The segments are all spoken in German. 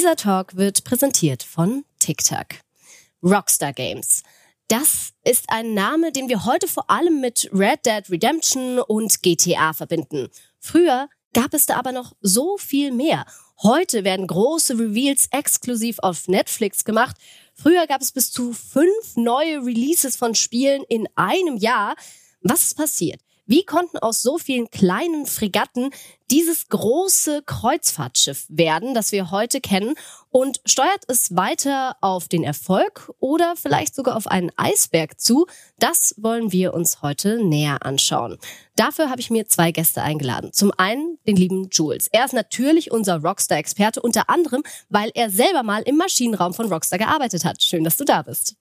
Dieser Talk wird präsentiert von TikTok. Rockstar Games. Das ist ein Name, den wir heute vor allem mit Red Dead Redemption und GTA verbinden. Früher gab es da aber noch so viel mehr. Heute werden große Reveals exklusiv auf Netflix gemacht. Früher gab es bis zu 5 neue Releases von Spielen in einem Jahr. Was ist passiert? Wie konnten aus so vielen kleinen Fregatten dieses große Kreuzfahrtschiff werden, das wir heute kennen? Und steuert es weiter auf den Erfolg oder vielleicht sogar auf einen Eisberg zu? Das wollen wir uns heute näher anschauen. Dafür habe ich mir 2 Gäste eingeladen. Zum einen den lieben Jules. Er ist natürlich unser Rockstar-Experte, unter anderem, weil er selber mal im Maschinenraum von Rockstar gearbeitet hat. Schön, dass du da bist.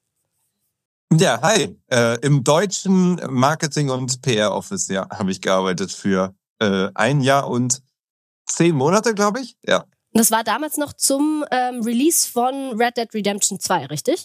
Ja, hi. Im deutschen Marketing- und PR-Office, ja, habe ich gearbeitet für 1 Jahr und 10 Monate, glaube ich. Ja. Und das war damals noch zum Release von Red Dead Redemption 2, richtig?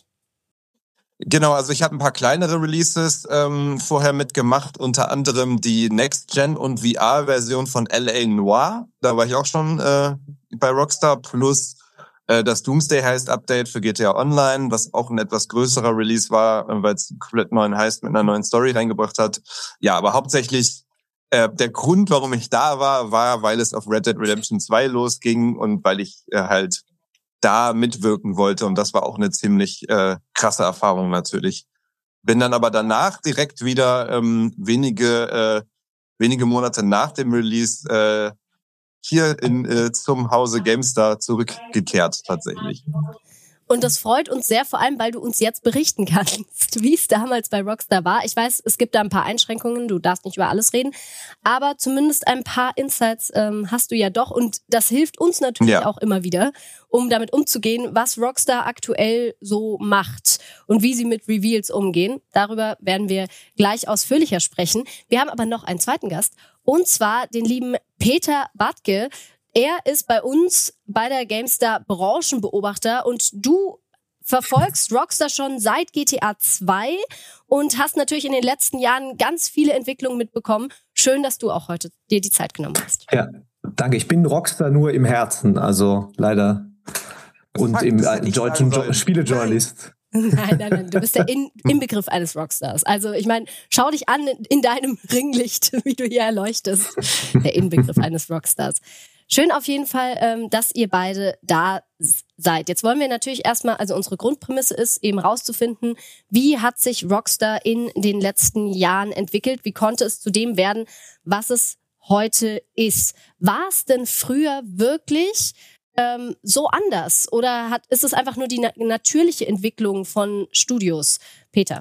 Genau, also ich habe ein paar kleinere Releases vorher mitgemacht, unter anderem die Next-Gen- und VR-Version von L.A. Noire. Da war ich auch schon bei Rockstar, plus das Doomsday Heist-Update für GTA Online, was auch ein etwas größerer Release war, weil es einen komplett neuen Heist mit einer neuen Story reingebracht hat. Ja, aber hauptsächlich der Grund, warum ich da war, weil es auf Red Dead Redemption 2 losging und weil ich halt da mitwirken wollte. Und das war auch eine ziemlich krasse Erfahrung natürlich. Bin dann aber danach direkt wieder wenige Monate nach dem Release hier zum Hause GameStar zurückgekehrt tatsächlich. Und das freut uns sehr, vor allem, weil du uns jetzt berichten kannst, wie es damals bei Rockstar war. Ich weiß, es gibt da ein paar Einschränkungen, du darfst nicht über alles reden, aber zumindest ein paar Insights hast du ja doch und das hilft uns natürlich auch immer wieder, um damit umzugehen, was Rockstar aktuell so macht und wie sie mit Reveals umgehen. Darüber werden wir gleich ausführlicher sprechen. Wir haben aber noch einen zweiten Gast und zwar den lieben Peter Badke. Er ist bei uns bei der GameStar Branchenbeobachter und du verfolgst Rockstar schon seit GTA 2 und hast natürlich in den letzten Jahren ganz viele Entwicklungen mitbekommen. Schön, dass du auch heute dir die Zeit genommen hast. Ja, danke. Ich bin Rockstar nur im Herzen, also leider. Und im deutschen Spielejournalist. Nein, du bist der Inbegriff eines Rockstars. Also ich meine, schau dich an in deinem Ringlicht, wie du hier erleuchtest. Der Inbegriff eines Rockstars. Schön auf jeden Fall, dass ihr beide da seid. Jetzt wollen wir natürlich erstmal, also unsere Grundprämisse ist eben rauszufinden, wie hat sich Rockstar in den letzten Jahren entwickelt? Wie konnte es zu dem werden, was es heute ist? War es denn früher wirklich so anders? Oder ist es einfach nur die natürliche Entwicklung von Studios? Peter?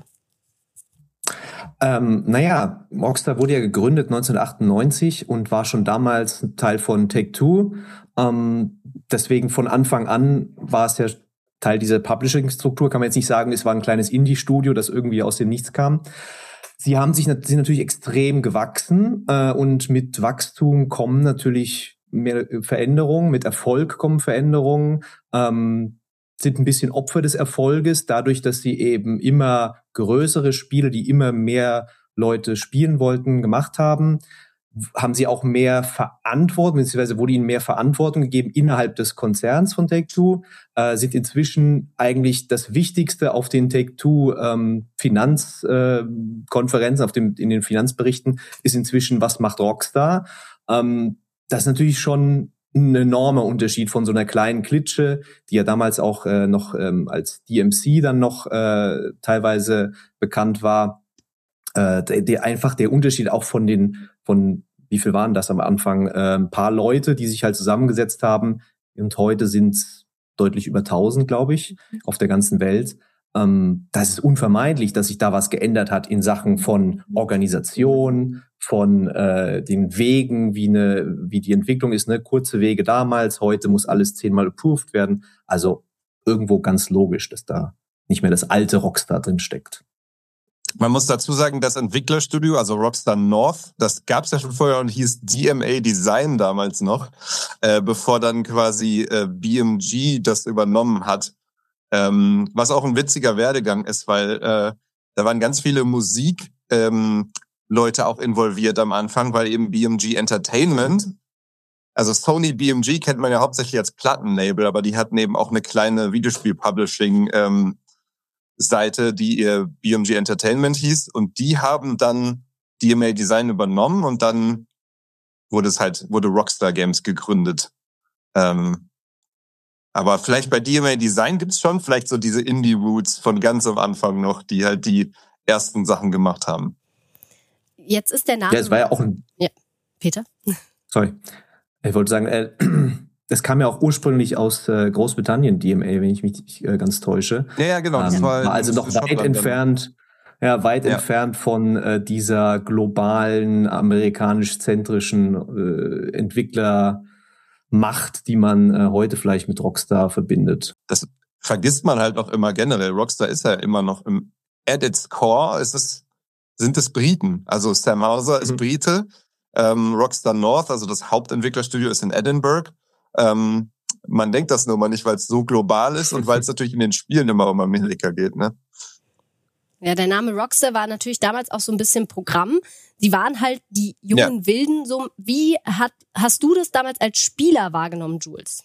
Rockstar wurde ja gegründet 1998 und war schon damals Teil von Take-Two. Deswegen von Anfang an war es ja Teil dieser Publishing-Struktur. Kann man jetzt nicht sagen, es war ein kleines Indie-Studio, das irgendwie aus dem Nichts kam. Sie sind natürlich extrem gewachsen und mit Wachstum kommen natürlich mehr Veränderungen, mit Erfolg kommen Veränderungen. Sind ein bisschen Opfer des Erfolges, dadurch, dass sie eben immer größere Spiele, die immer mehr Leute spielen wollten, gemacht haben sie auch mehr Verantwortung, beziehungsweise wurde ihnen mehr Verantwortung gegeben innerhalb des Konzerns von Take-Two, sind inzwischen eigentlich das Wichtigste auf den Take-Two Finanzkonferenzen, in den Finanzberichten, ist inzwischen, was macht Rockstar? Das ist natürlich schon ein enormer Unterschied von so einer kleinen Klitsche, die ja damals auch noch als DMC dann noch teilweise bekannt war. Der Unterschied auch von wie viel waren das am Anfang? Ein paar Leute, die sich halt zusammengesetzt haben. Und heute sind es deutlich über 1000, glaube ich, auf der ganzen Welt. Das ist unvermeidlich, dass sich da was geändert hat in Sachen von Organisation, von den Wegen, wie die Entwicklung ist, ne? Kurze Wege damals, heute muss alles 10-mal approved werden. Also irgendwo ganz logisch, dass da nicht mehr das alte Rockstar drin steckt. Man muss dazu sagen, das Entwicklerstudio, also Rockstar North, das gab's ja schon vorher und hieß DMA Design damals noch, bevor dann quasi BMG das übernommen hat. Was auch ein witziger Werdegang ist, weil da waren ganz viele Leute auch involviert am Anfang, weil eben BMG Entertainment also Sony BMG kennt man ja hauptsächlich als Plattenlabel, aber die hatten eben auch eine kleine Videospiel-Publishing Seite, die ihr BMG Entertainment hieß, und die haben dann DMA Design übernommen und dann wurde Rockstar Games gegründet. Aber vielleicht bei DMA Design gibt's schon vielleicht so diese Indie-Roots von ganz am Anfang noch, die halt die ersten Sachen gemacht haben. Jetzt ist der Name... Ja, es war ja auch ein... Ja, Peter? Sorry. Ich wollte sagen, das kam ja auch ursprünglich aus Großbritannien, DMA, wenn ich mich nicht ganz täusche. Ja, genau. Das war also noch weit entfernt, entfernt von dieser globalen, amerikanisch-zentrischen Entwicklermacht, die man heute vielleicht mit Rockstar verbindet. Das vergisst man halt auch immer generell. Rockstar ist ja immer noch at its core sind es Briten. Also Sam Houser ist Brite. Rockstar North, also das Hauptentwicklerstudio, ist in Edinburgh. Man denkt das nur mal nicht, weil es so global ist und weil es natürlich in den Spielen immer um Amerika geht, ne? Ja, der Name Rockstar war natürlich damals auch so ein bisschen Programm. Die waren halt die jungen Wilden. So, wie hast du das damals als Spieler wahrgenommen, Jules?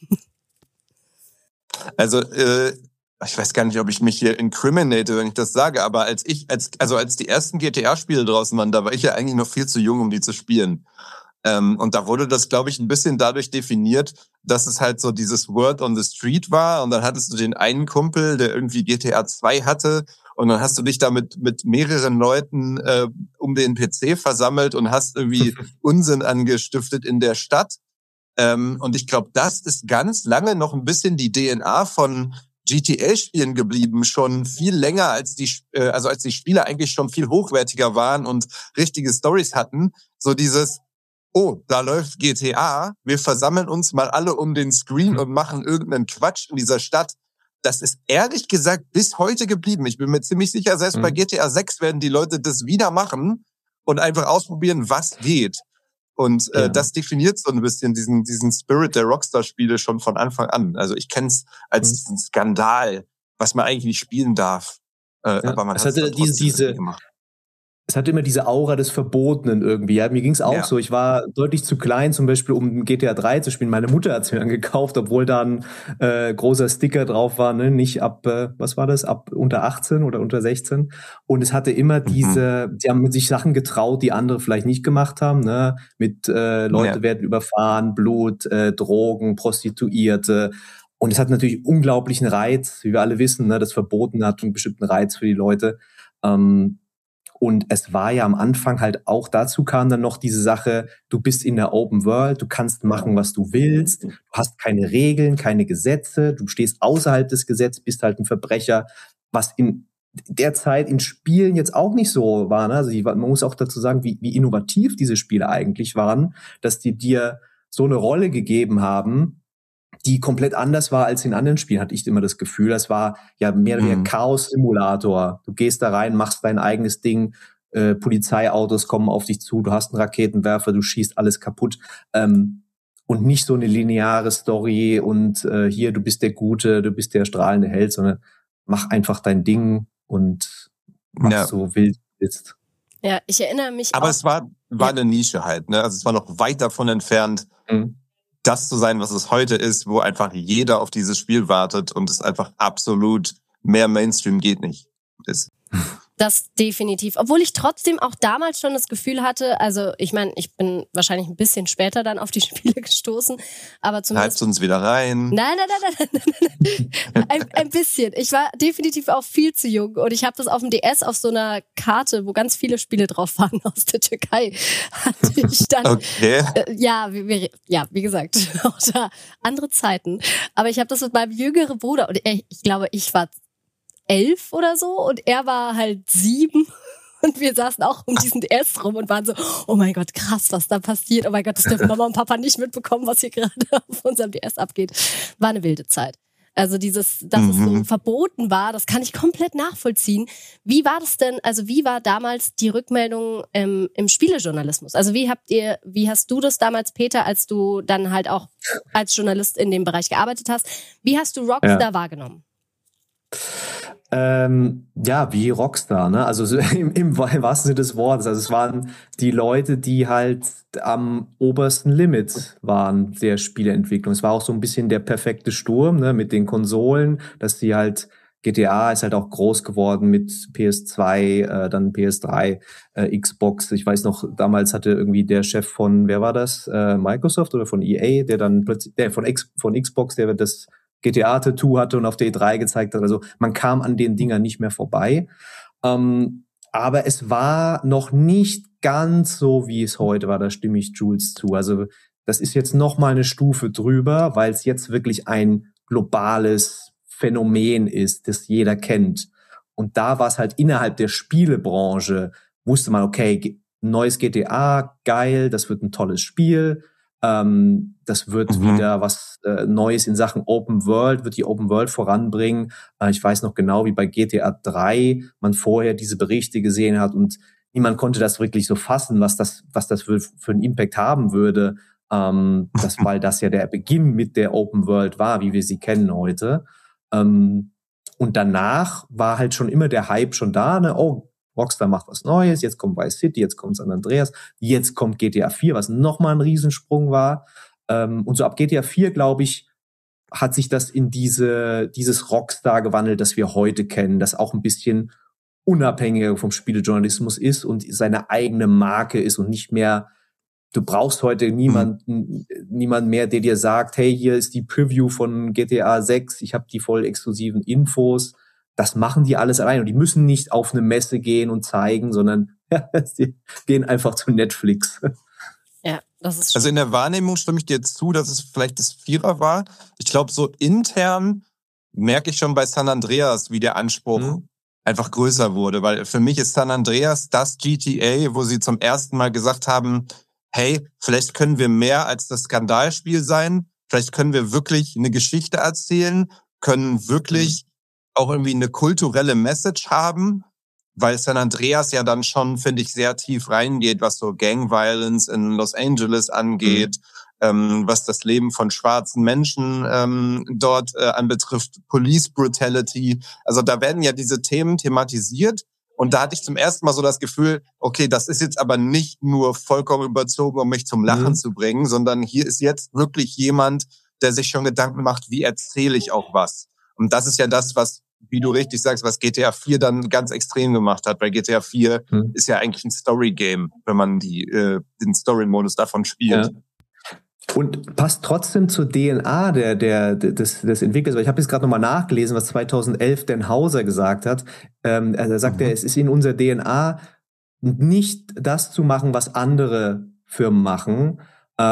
Also, ich weiß gar nicht, ob ich mich hier incriminate, wenn ich das sage, aber als die ersten GTA-Spiele draußen waren, da war ich ja eigentlich noch viel zu jung, um die zu spielen. Und da wurde das, glaube ich, ein bisschen dadurch definiert, dass es halt so dieses Word on the Street war, und dann hattest du den einen Kumpel, der irgendwie GTA 2 hatte, und dann hast du dich da mit mehreren Leuten um den PC versammelt und hast irgendwie Unsinn angestiftet in der Stadt. Und ich glaube, das ist ganz lange noch ein bisschen die DNA von GTA-Spielen geblieben, schon viel länger als die Spiele eigentlich schon viel hochwertiger waren und richtige Storys hatten. So dieses, oh, da läuft GTA, wir versammeln uns mal alle um den Screen und machen irgendeinen Quatsch in dieser Stadt. Das ist ehrlich gesagt bis heute geblieben. Ich bin mir ziemlich sicher, selbst bei GTA 6 werden die Leute das wieder machen und einfach ausprobieren, was geht. Und das definiert so ein bisschen diesen Spirit der Rockstar-Spiele schon von Anfang an. Also ich kenne es als diesen Skandal, was man eigentlich nicht spielen darf. Aber man hat es trotzdem gemacht. Es hatte immer diese Aura des Verbotenen irgendwie. Ja, mir ging's auch so. Ich war deutlich zu klein, zum Beispiel, um GTA 3 zu spielen. Meine Mutter hat's mir dann gekauft, obwohl da ein großer Sticker drauf war, ne? Nicht ab, was war das? Ab unter 18 oder unter 16. Und es hatte immer die haben sich Sachen getraut, die andere vielleicht nicht gemacht haben, ne? Mit Leute werden überfahren, Blut, Drogen, Prostituierte. Und es hat natürlich unglaublichen Reiz, wie wir alle wissen, ne? Das Verbotene hat einen bestimmten Reiz für die Leute. Und es war ja am Anfang halt auch, dazu kam dann noch diese Sache, du bist in der Open World, du kannst machen, was du willst, du hast keine Regeln, keine Gesetze, du stehst außerhalb des Gesetzes, bist halt ein Verbrecher, was in der Zeit in Spielen jetzt auch nicht so war. Ne? Also man muss auch dazu sagen, wie innovativ diese Spiele eigentlich waren, dass die dir so eine Rolle gegeben haben, die komplett anders war als in anderen Spielen, hatte ich immer das Gefühl. Das war ja mehr oder weniger Chaos-Simulator. Du gehst da rein, machst dein eigenes Ding, Polizeiautos kommen auf dich zu, du hast einen Raketenwerfer, du schießt alles kaputt. Und nicht so eine lineare Story und hier, du bist der Gute, du bist der strahlende Held, sondern mach einfach dein Ding und mach so wild du willst. Ja, ich erinnere mich Aber es war eine Nische halt, ne? Also es war noch weit davon entfernt, das zu sein, was es heute ist, wo einfach jeder auf dieses Spiel wartet und es einfach absolut mehr Mainstream geht nicht ist. Das definitiv. Obwohl ich trotzdem auch damals schon das Gefühl hatte, also ich meine, ich bin wahrscheinlich ein bisschen später dann auf die Spiele gestoßen, aber zumindest... Halt's uns wieder rein. Nein. Ein bisschen. Ich war definitiv auch viel zu jung und ich habe das auf dem DS auf so einer Karte, wo ganz viele Spiele drauf waren aus der Türkei, hatte ich dann... Okay. Wie gesagt, auch da andere Zeiten. Aber ich habe das mit meinem jüngeren Bruder und ich glaube, ich war 11 oder so und er war halt 7 und wir saßen auch um diesen DS rum und waren so, oh mein Gott, krass, was da passiert. Oh mein Gott, das dürfen Mama und Papa nicht mitbekommen, was hier gerade auf unserem DS abgeht. War eine wilde Zeit. Also dass es so verboten war, das kann ich komplett nachvollziehen. Wie war das denn, also wie war damals die Rückmeldung im Spielejournalismus? Also wie hast du das damals, Peter, als du dann halt auch als Journalist in dem Bereich gearbeitet hast, wie hast du Rockstar wahrgenommen? Ja, wie Rockstar, ne? Also im wahrsten Sinne des Wortes. Also es waren die Leute, die halt am obersten Limit waren der Spieleentwicklung. Es war auch so ein bisschen der perfekte Sturm, ne, mit den Konsolen, dass die halt GTA ist halt auch groß geworden mit PS2, dann PS3, Xbox. Ich weiß noch, damals hatte irgendwie der Chef von, wer war das? Microsoft oder von EA, der dann plötzlich, von Xbox, der das GTA-Tattoo hatte und auf der E3 gezeigt hat. Also man kam an den Dingern nicht mehr vorbei. Aber es war noch nicht ganz so, wie es heute war. Da stimme ich Jules zu. Also das ist jetzt noch mal eine Stufe drüber, weil es jetzt wirklich ein globales Phänomen ist, das jeder kennt. Und da war es halt innerhalb der Spielebranche, wusste man, okay, neues GTA, geil, das wird ein tolles Spiel. Das wird wieder was Neues in Sachen Open World, wird die Open World voranbringen. Ich weiß noch genau, wie bei GTA 3 man vorher diese Berichte gesehen hat und niemand konnte das wirklich so fassen, was das für einen Impact haben würde, weil das ja der Beginn mit der Open World war, wie wir sie kennen heute. Und danach war halt schon immer der Hype schon da, ne? Oh, Rockstar macht was Neues, jetzt kommt Vice City, jetzt kommt San Andreas, jetzt kommt GTA 4, was nochmal ein Riesensprung war. Und so ab GTA 4, glaube ich, hat sich das in dieses Rockstar gewandelt, das wir heute kennen, das auch ein bisschen unabhängiger vom Spielejournalismus ist und seine eigene Marke ist und nicht mehr, du brauchst heute niemanden mehr, der dir sagt, hey, hier ist die Preview von GTA 6, ich habe die voll exklusiven Infos. Das machen die alles allein und die müssen nicht auf eine Messe gehen und zeigen, sondern die gehen einfach zu Netflix. Ja, das ist also in der Wahrnehmung stimme ich dir zu, dass es vielleicht das Vierer war. Ich glaube, so intern merke ich schon bei San Andreas, wie der Anspruch einfach größer wurde, weil für mich ist San Andreas das GTA, wo sie zum ersten Mal gesagt haben, hey, vielleicht können wir mehr als das Skandalspiel sein, vielleicht können wir wirklich eine Geschichte erzählen, können wirklich auch irgendwie eine kulturelle Message haben, weil San Andreas ja dann schon, finde ich, sehr tief reingeht, was so Gang Violence in Los Angeles angeht, was das Leben von schwarzen Menschen dort anbetrifft, Police Brutality. Also da werden ja diese Themen thematisiert. Und da hatte ich zum ersten Mal so das Gefühl, okay, das ist jetzt aber nicht nur vollkommen überzogen, um mich zum Lachen zu bringen, sondern hier ist jetzt wirklich jemand, der sich schon Gedanken macht, wie erzähle ich auch was. Und das ist ja das, was, wie du richtig sagst, was GTA 4 dann ganz extrem gemacht hat. Weil GTA 4 ist ja eigentlich ein Story-Game, wenn man den Story-Modus davon spielt. Ja. Und passt trotzdem zur DNA des Entwicklers. Weil ich habe jetzt gerade nochmal nachgelesen, was 2011 Dan Houser gesagt hat. Er sagt, es ist in unserer DNA nicht das zu machen, was andere Firmen machen.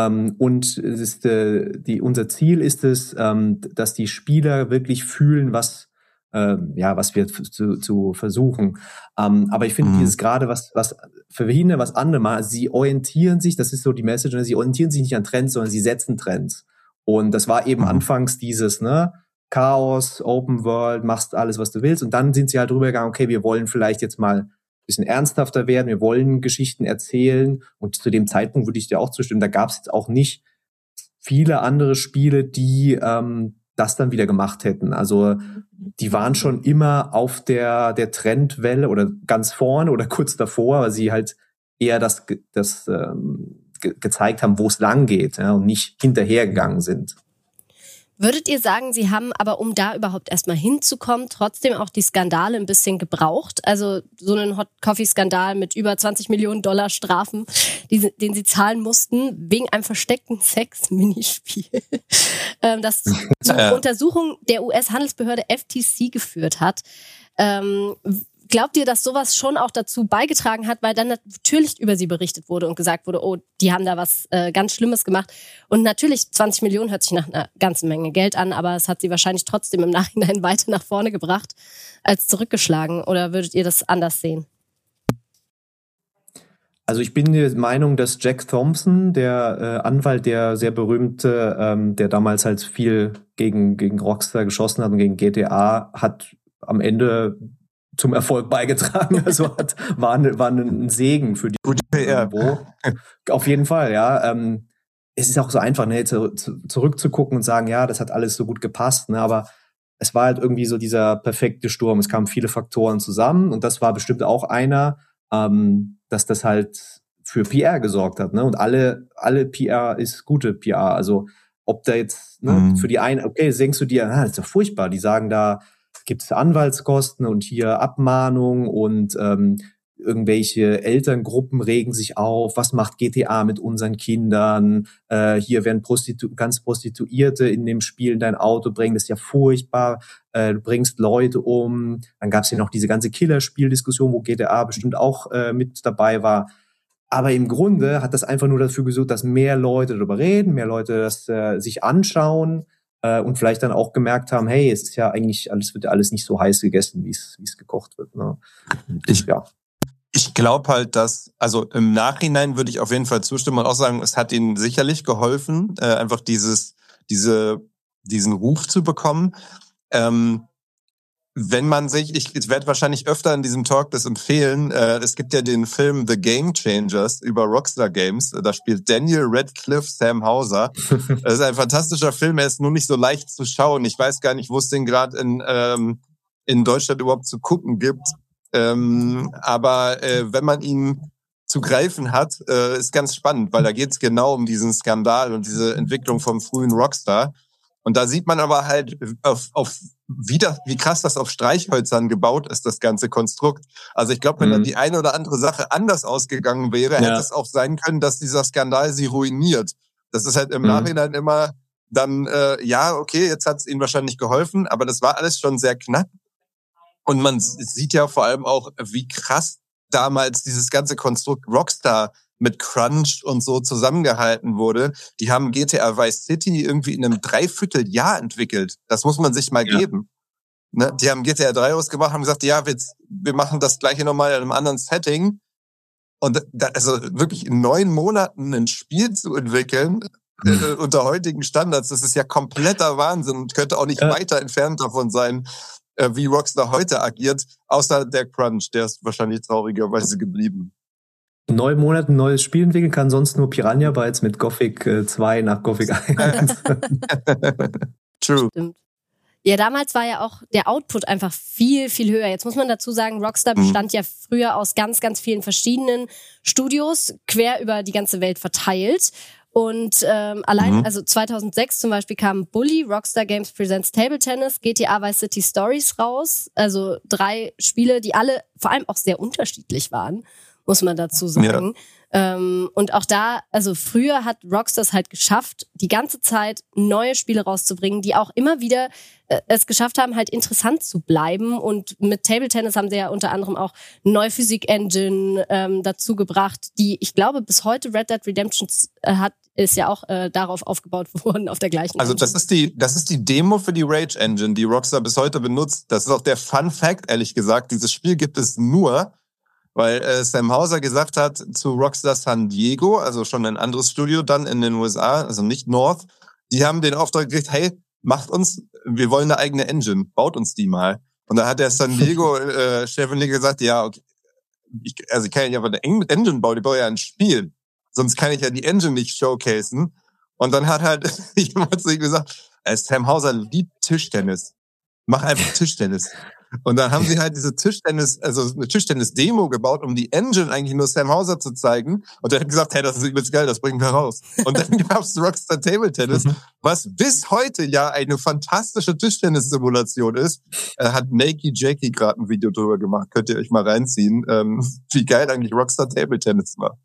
Und es ist, unser Ziel ist es, dass die Spieler wirklich fühlen, was wir zu versuchen. Aber ich finde dieses gerade, was verhindern, was andere machen, also sie orientieren sich, das ist so die Message, sie orientieren sich nicht an Trends, sondern sie setzen Trends. Und das war eben anfangs dieses, Chaos, Open World, machst alles, was du willst. Und dann sind sie halt drüber gegangen, okay, wir wollen vielleicht jetzt mal ein bisschen ernsthafter werden, wir wollen Geschichten erzählen. Und zu dem Zeitpunkt würde ich dir auch zustimmen, da gab es jetzt auch nicht viele andere Spiele, die das dann wieder gemacht hätten. Also die waren schon immer auf der Trendwelle oder ganz vorne oder kurz davor, weil sie halt eher das gezeigt haben, wo es lang geht, ja, und nicht hinterhergegangen sind. Würdet ihr sagen, sie haben aber, um da überhaupt erstmal hinzukommen, trotzdem auch die Skandale ein bisschen gebraucht? Also so einen Hot-Coffee-Skandal mit über $20 Millionen Strafen, den sie zahlen mussten, wegen einem versteckten Sex-Minispiel, das zur Untersuchung der US-Handelsbehörde FTC geführt hat. Glaubt ihr, dass sowas schon auch dazu beigetragen hat, weil dann natürlich über sie berichtet wurde und gesagt wurde, oh, die haben da was ganz Schlimmes gemacht. Und natürlich, 20 Millionen hört sich nach einer ganzen Menge Geld an, aber es hat sie wahrscheinlich trotzdem im Nachhinein weiter nach vorne gebracht als zurückgeschlagen. Oder würdet ihr das anders sehen? Also ich bin der Meinung, dass Jack Thompson, der Anwalt, der sehr berühmte, der damals halt viel gegen Rockstar geschossen hat und gegen GTA, hat am Ende zum Erfolg beigetragen. Also war ein Segen für die gute PR. Auf jeden Fall, ja. Es ist auch so einfach, zurückzugucken und sagen, ja, das hat alles so gut gepasst, ne? Aber es war halt irgendwie so dieser perfekte Sturm. Es kamen viele Faktoren zusammen und das war bestimmt auch einer, dass das halt für PR gesorgt hat, ne? Und alle PR ist gute PR. Also ob da jetzt, ne, für die einen, okay, denkst du dir, das ist doch furchtbar. Die sagen, da gibt's Anwaltskosten und hier Abmahnung und irgendwelche Elterngruppen regen sich auf. Was macht GTA mit unseren Kindern? Hier werden ganz Prostituierte in dem Spiel in dein Auto bringen. Das ist ja furchtbar. Du bringst Leute um. Dann gab's ja noch diese ganze Killerspiel-Diskussion, wo GTA bestimmt auch mit dabei war. Aber im Grunde hat das einfach nur dafür gesorgt, dass mehr Leute darüber reden, mehr Leute das sich anschauen und vielleicht dann auch gemerkt haben, hey, es ist ja eigentlich wird ja alles nicht so heiß gegessen, wie es gekocht wird. Ne? Ich glaube halt, dass, also im Nachhinein würde ich auf jeden Fall zustimmen und auch sagen, es hat ihnen sicherlich geholfen, einfach diesen Ruf zu bekommen. Wenn man sich, ich werde wahrscheinlich öfter in diesem Talk das empfehlen, es gibt ja den Film The Game Changers über Rockstar Games, da spielt Daniel Radcliffe Sam Houser. Das ist ein fantastischer Film, er ist nur nicht so leicht zu schauen. Ich weiß gar nicht, wo es den gerade in Deutschland überhaupt zu gucken gibt. Aber wenn man ihn zu greifen hat, ist ganz spannend, weil da geht es genau um diesen Skandal und diese Entwicklung vom frühen Rockstar. Und da sieht man aber halt wie krass das auf Streichhölzern gebaut ist, das ganze Konstrukt. Also ich glaube, wenn da die eine oder andere Sache anders ausgegangen wäre, hätte es auch sein können, dass dieser Skandal sie ruiniert. Das ist halt im Nachhinein immer dann, ja, okay, jetzt hat es ihnen wahrscheinlich geholfen, aber das war alles schon sehr knapp. Und man sieht ja vor allem auch, wie krass damals dieses ganze Konstrukt Rockstar mit Crunch und so zusammengehalten wurde. Die haben GTA Vice City irgendwie in einem Dreivierteljahr entwickelt. Das muss man sich mal geben. Ne? Die haben GTA 3 ausgemacht, haben gesagt, ja, wir machen das gleiche nochmal in einem anderen Setting. Und also wirklich in 9 Monaten ein Spiel zu entwickeln, unter heutigen Standards, das ist ja kompletter Wahnsinn und könnte auch nicht weiter entfernt davon sein, wie Rockstar heute agiert, außer der Crunch, der ist wahrscheinlich traurigerweise geblieben. 9 Monate ein neues Spiel entwickeln kann sonst nur Piranha Bytes mit Gothic 2 nach Gothic 1. True. Stimmt. Ja, damals war ja auch der Output einfach viel, viel höher. Jetzt muss man dazu sagen, Rockstar bestand ja früher aus ganz, ganz vielen verschiedenen Studios, quer über die ganze Welt verteilt. Und allein, also 2006 zum Beispiel kam Bully, Rockstar Games Presents Table Tennis, GTA Vice City Stories raus. Also 3 Spiele, die alle vor allem auch sehr unterschiedlich waren, muss man dazu sagen. Ja. Und auch da, also früher hat Rockstar es halt geschafft, die ganze Zeit neue Spiele rauszubringen, die auch immer wieder es geschafft haben, halt interessant zu bleiben. Und mit Table Tennis haben sie ja unter anderem auch eine neue Physik-Engine dazu gebracht, die, ich glaube, bis heute Red Dead Redemption ist ja auch darauf aufgebaut worden, auf der gleichen Also Engine. das ist die Demo für die Rage Engine, die Rockstar bis heute benutzt. Das ist auch der Fun Fact, ehrlich gesagt. Dieses Spiel gibt es nur, weil Sam Houser gesagt hat zu Rockstar San Diego, also schon ein anderes Studio dann in den USA, also nicht North, die haben den Auftrag gekriegt, hey, wir wollen eine eigene Engine, baut uns die mal. Und da hat der San Diego Chef gesagt, ja, okay, ich kann ja aber eine Engine bauen, ich baue ja ein Spiel. Sonst kann ich ja die Engine nicht showcasen. Und dann hat halt jemand zu ihm gesagt, Sam Houser liebt Tischtennis. Mach einfach Tischtennis. Und dann haben sie halt diese eine Tischtennis-Demo gebaut, um die Engine eigentlich nur Sam Houser zu zeigen. Und er hat gesagt, hey, das ist übelst geil, das bringen wir raus. Und dann gab's Rockstar Table Tennis, was bis heute ja eine fantastische Tischtennis-Simulation ist. Hat Nakey Jakey gerade ein Video drüber gemacht, könnt ihr euch mal reinziehen, wie geil eigentlich Rockstar Table Tennis war.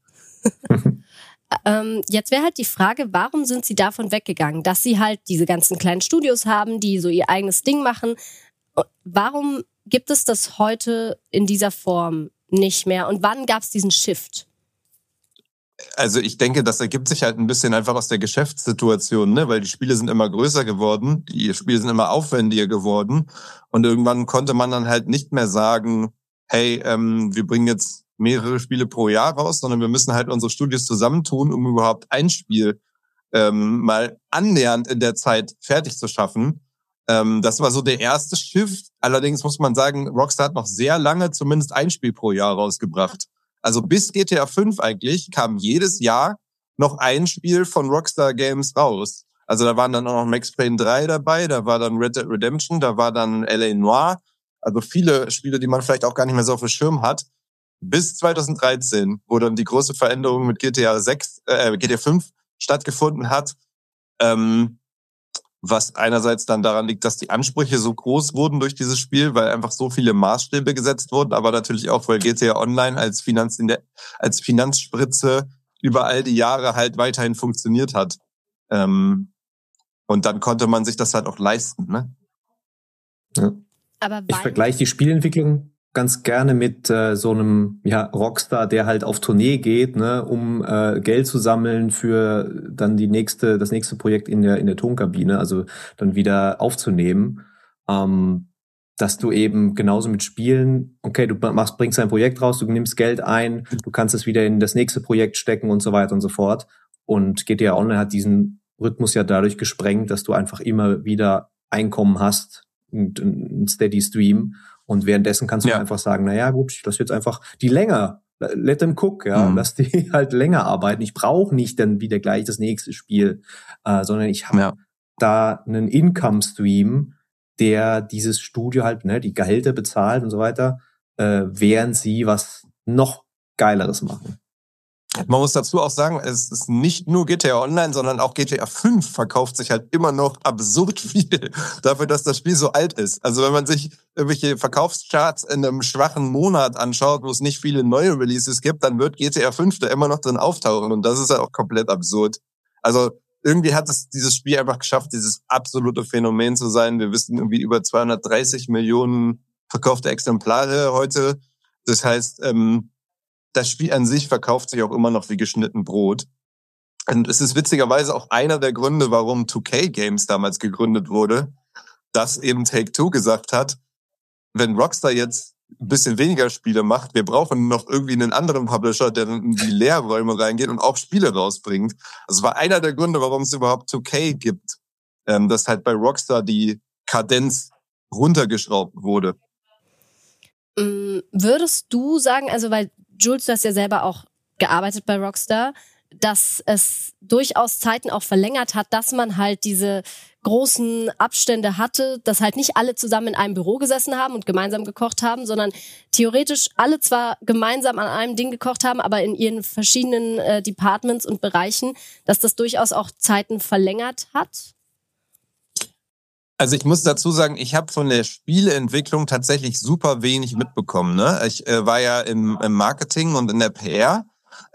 Jetzt wäre halt die Frage, warum sind sie davon weggegangen, dass sie halt diese ganzen kleinen Studios haben, die so ihr eigenes Ding machen. Warum gibt es das heute in dieser Form nicht mehr? Und wann gab es diesen Shift? Also ich denke, das ergibt sich halt ein bisschen einfach aus der Geschäftssituation, ne? Weil die Spiele sind immer größer geworden, die Spiele sind immer aufwendiger geworden und irgendwann konnte man dann halt nicht mehr sagen, hey, wir bringen jetzt mehrere Spiele pro Jahr raus, sondern wir müssen halt unsere Studios zusammentun, um überhaupt ein Spiel mal annähernd in der Zeit fertig zu schaffen. Das war so der erste Shift. Allerdings muss man sagen, Rockstar hat noch sehr lange zumindest ein Spiel pro Jahr rausgebracht. Also bis GTA 5 eigentlich kam jedes Jahr noch ein Spiel von Rockstar Games raus. Also da waren dann auch noch Max Payne 3 dabei, da war dann Red Dead Redemption, da war dann L.A. Noire. Also viele Spiele, die man vielleicht auch gar nicht mehr so auf dem Schirm hat. Bis 2013, wo dann die große Veränderung mit GTA 5 stattgefunden hat. Was einerseits dann daran liegt, dass die Ansprüche so groß wurden durch dieses Spiel, weil einfach so viele Maßstäbe gesetzt wurden, aber natürlich auch, weil GTA Online als Finanzspritze über all die Jahre halt weiterhin funktioniert hat. Und dann konnte man sich das halt auch leisten, ne? Ja. Aber ich vergleiche die Spielentwicklung ganz gerne mit so einem Rockstar, der halt auf Tournee geht, ne, um Geld zu sammeln für dann das nächste Projekt in der Tonkabine, also dann wieder aufzunehmen, dass du eben genauso mit Spielen, okay, du bringst ein Projekt raus, du nimmst Geld ein, du kannst es wieder in das nächste Projekt stecken und so weiter und so fort. Und GTA Online hat diesen Rhythmus ja dadurch gesprengt, dass du einfach immer wieder Einkommen hast, ein Steady Stream. Und währenddessen kannst du einfach sagen, naja, gut, ich lass jetzt einfach die länger, let them cook, lass die halt länger arbeiten. Ich brauche nicht dann wieder gleich das nächste Spiel, sondern ich habe da einen Income-Stream, der dieses Studio halt, ne, die Gehälter bezahlt und so weiter, während sie was noch Geileres machen. Man muss dazu auch sagen, es ist nicht nur GTA Online, sondern auch GTA 5 verkauft sich halt immer noch absurd viel dafür, dass das Spiel so alt ist. Also wenn man sich irgendwelche Verkaufscharts in einem schwachen Monat anschaut, wo es nicht viele neue Releases gibt, dann wird GTA 5 da immer noch drin auftauchen und das ist halt auch komplett absurd. Also irgendwie hat es dieses Spiel einfach geschafft, dieses absolute Phänomen zu sein. Wir wissen irgendwie über 230 Millionen verkaufte Exemplare heute. Das heißt, das Spiel an sich verkauft sich auch immer noch wie geschnitten Brot. Und es ist witzigerweise auch einer der Gründe, warum 2K Games damals gegründet wurde, dass eben Take-Two gesagt hat, wenn Rockstar jetzt ein bisschen weniger Spiele macht, wir brauchen noch irgendwie einen anderen Publisher, der in die Leerräume reingeht und auch Spiele rausbringt. Das war einer der Gründe, warum es überhaupt 2K gibt, dass halt bei Rockstar die Kadenz runtergeschraubt wurde. Würdest du sagen, also weil Jules, du hast ja selber auch gearbeitet bei Rockstar, dass es durchaus Zeiten auch verlängert hat, dass man halt diese großen Abstände hatte, dass halt nicht alle zusammen in einem Büro gesessen haben und gemeinsam gekocht haben, sondern theoretisch alle zwar gemeinsam an einem Ding gekocht haben, aber in ihren verschiedenen Departments und Bereichen, dass das durchaus auch Zeiten verlängert hat? Also ich muss dazu sagen, ich habe von der Spieleentwicklung tatsächlich super wenig mitbekommen. Ne? Ich war ja im Marketing und in der PR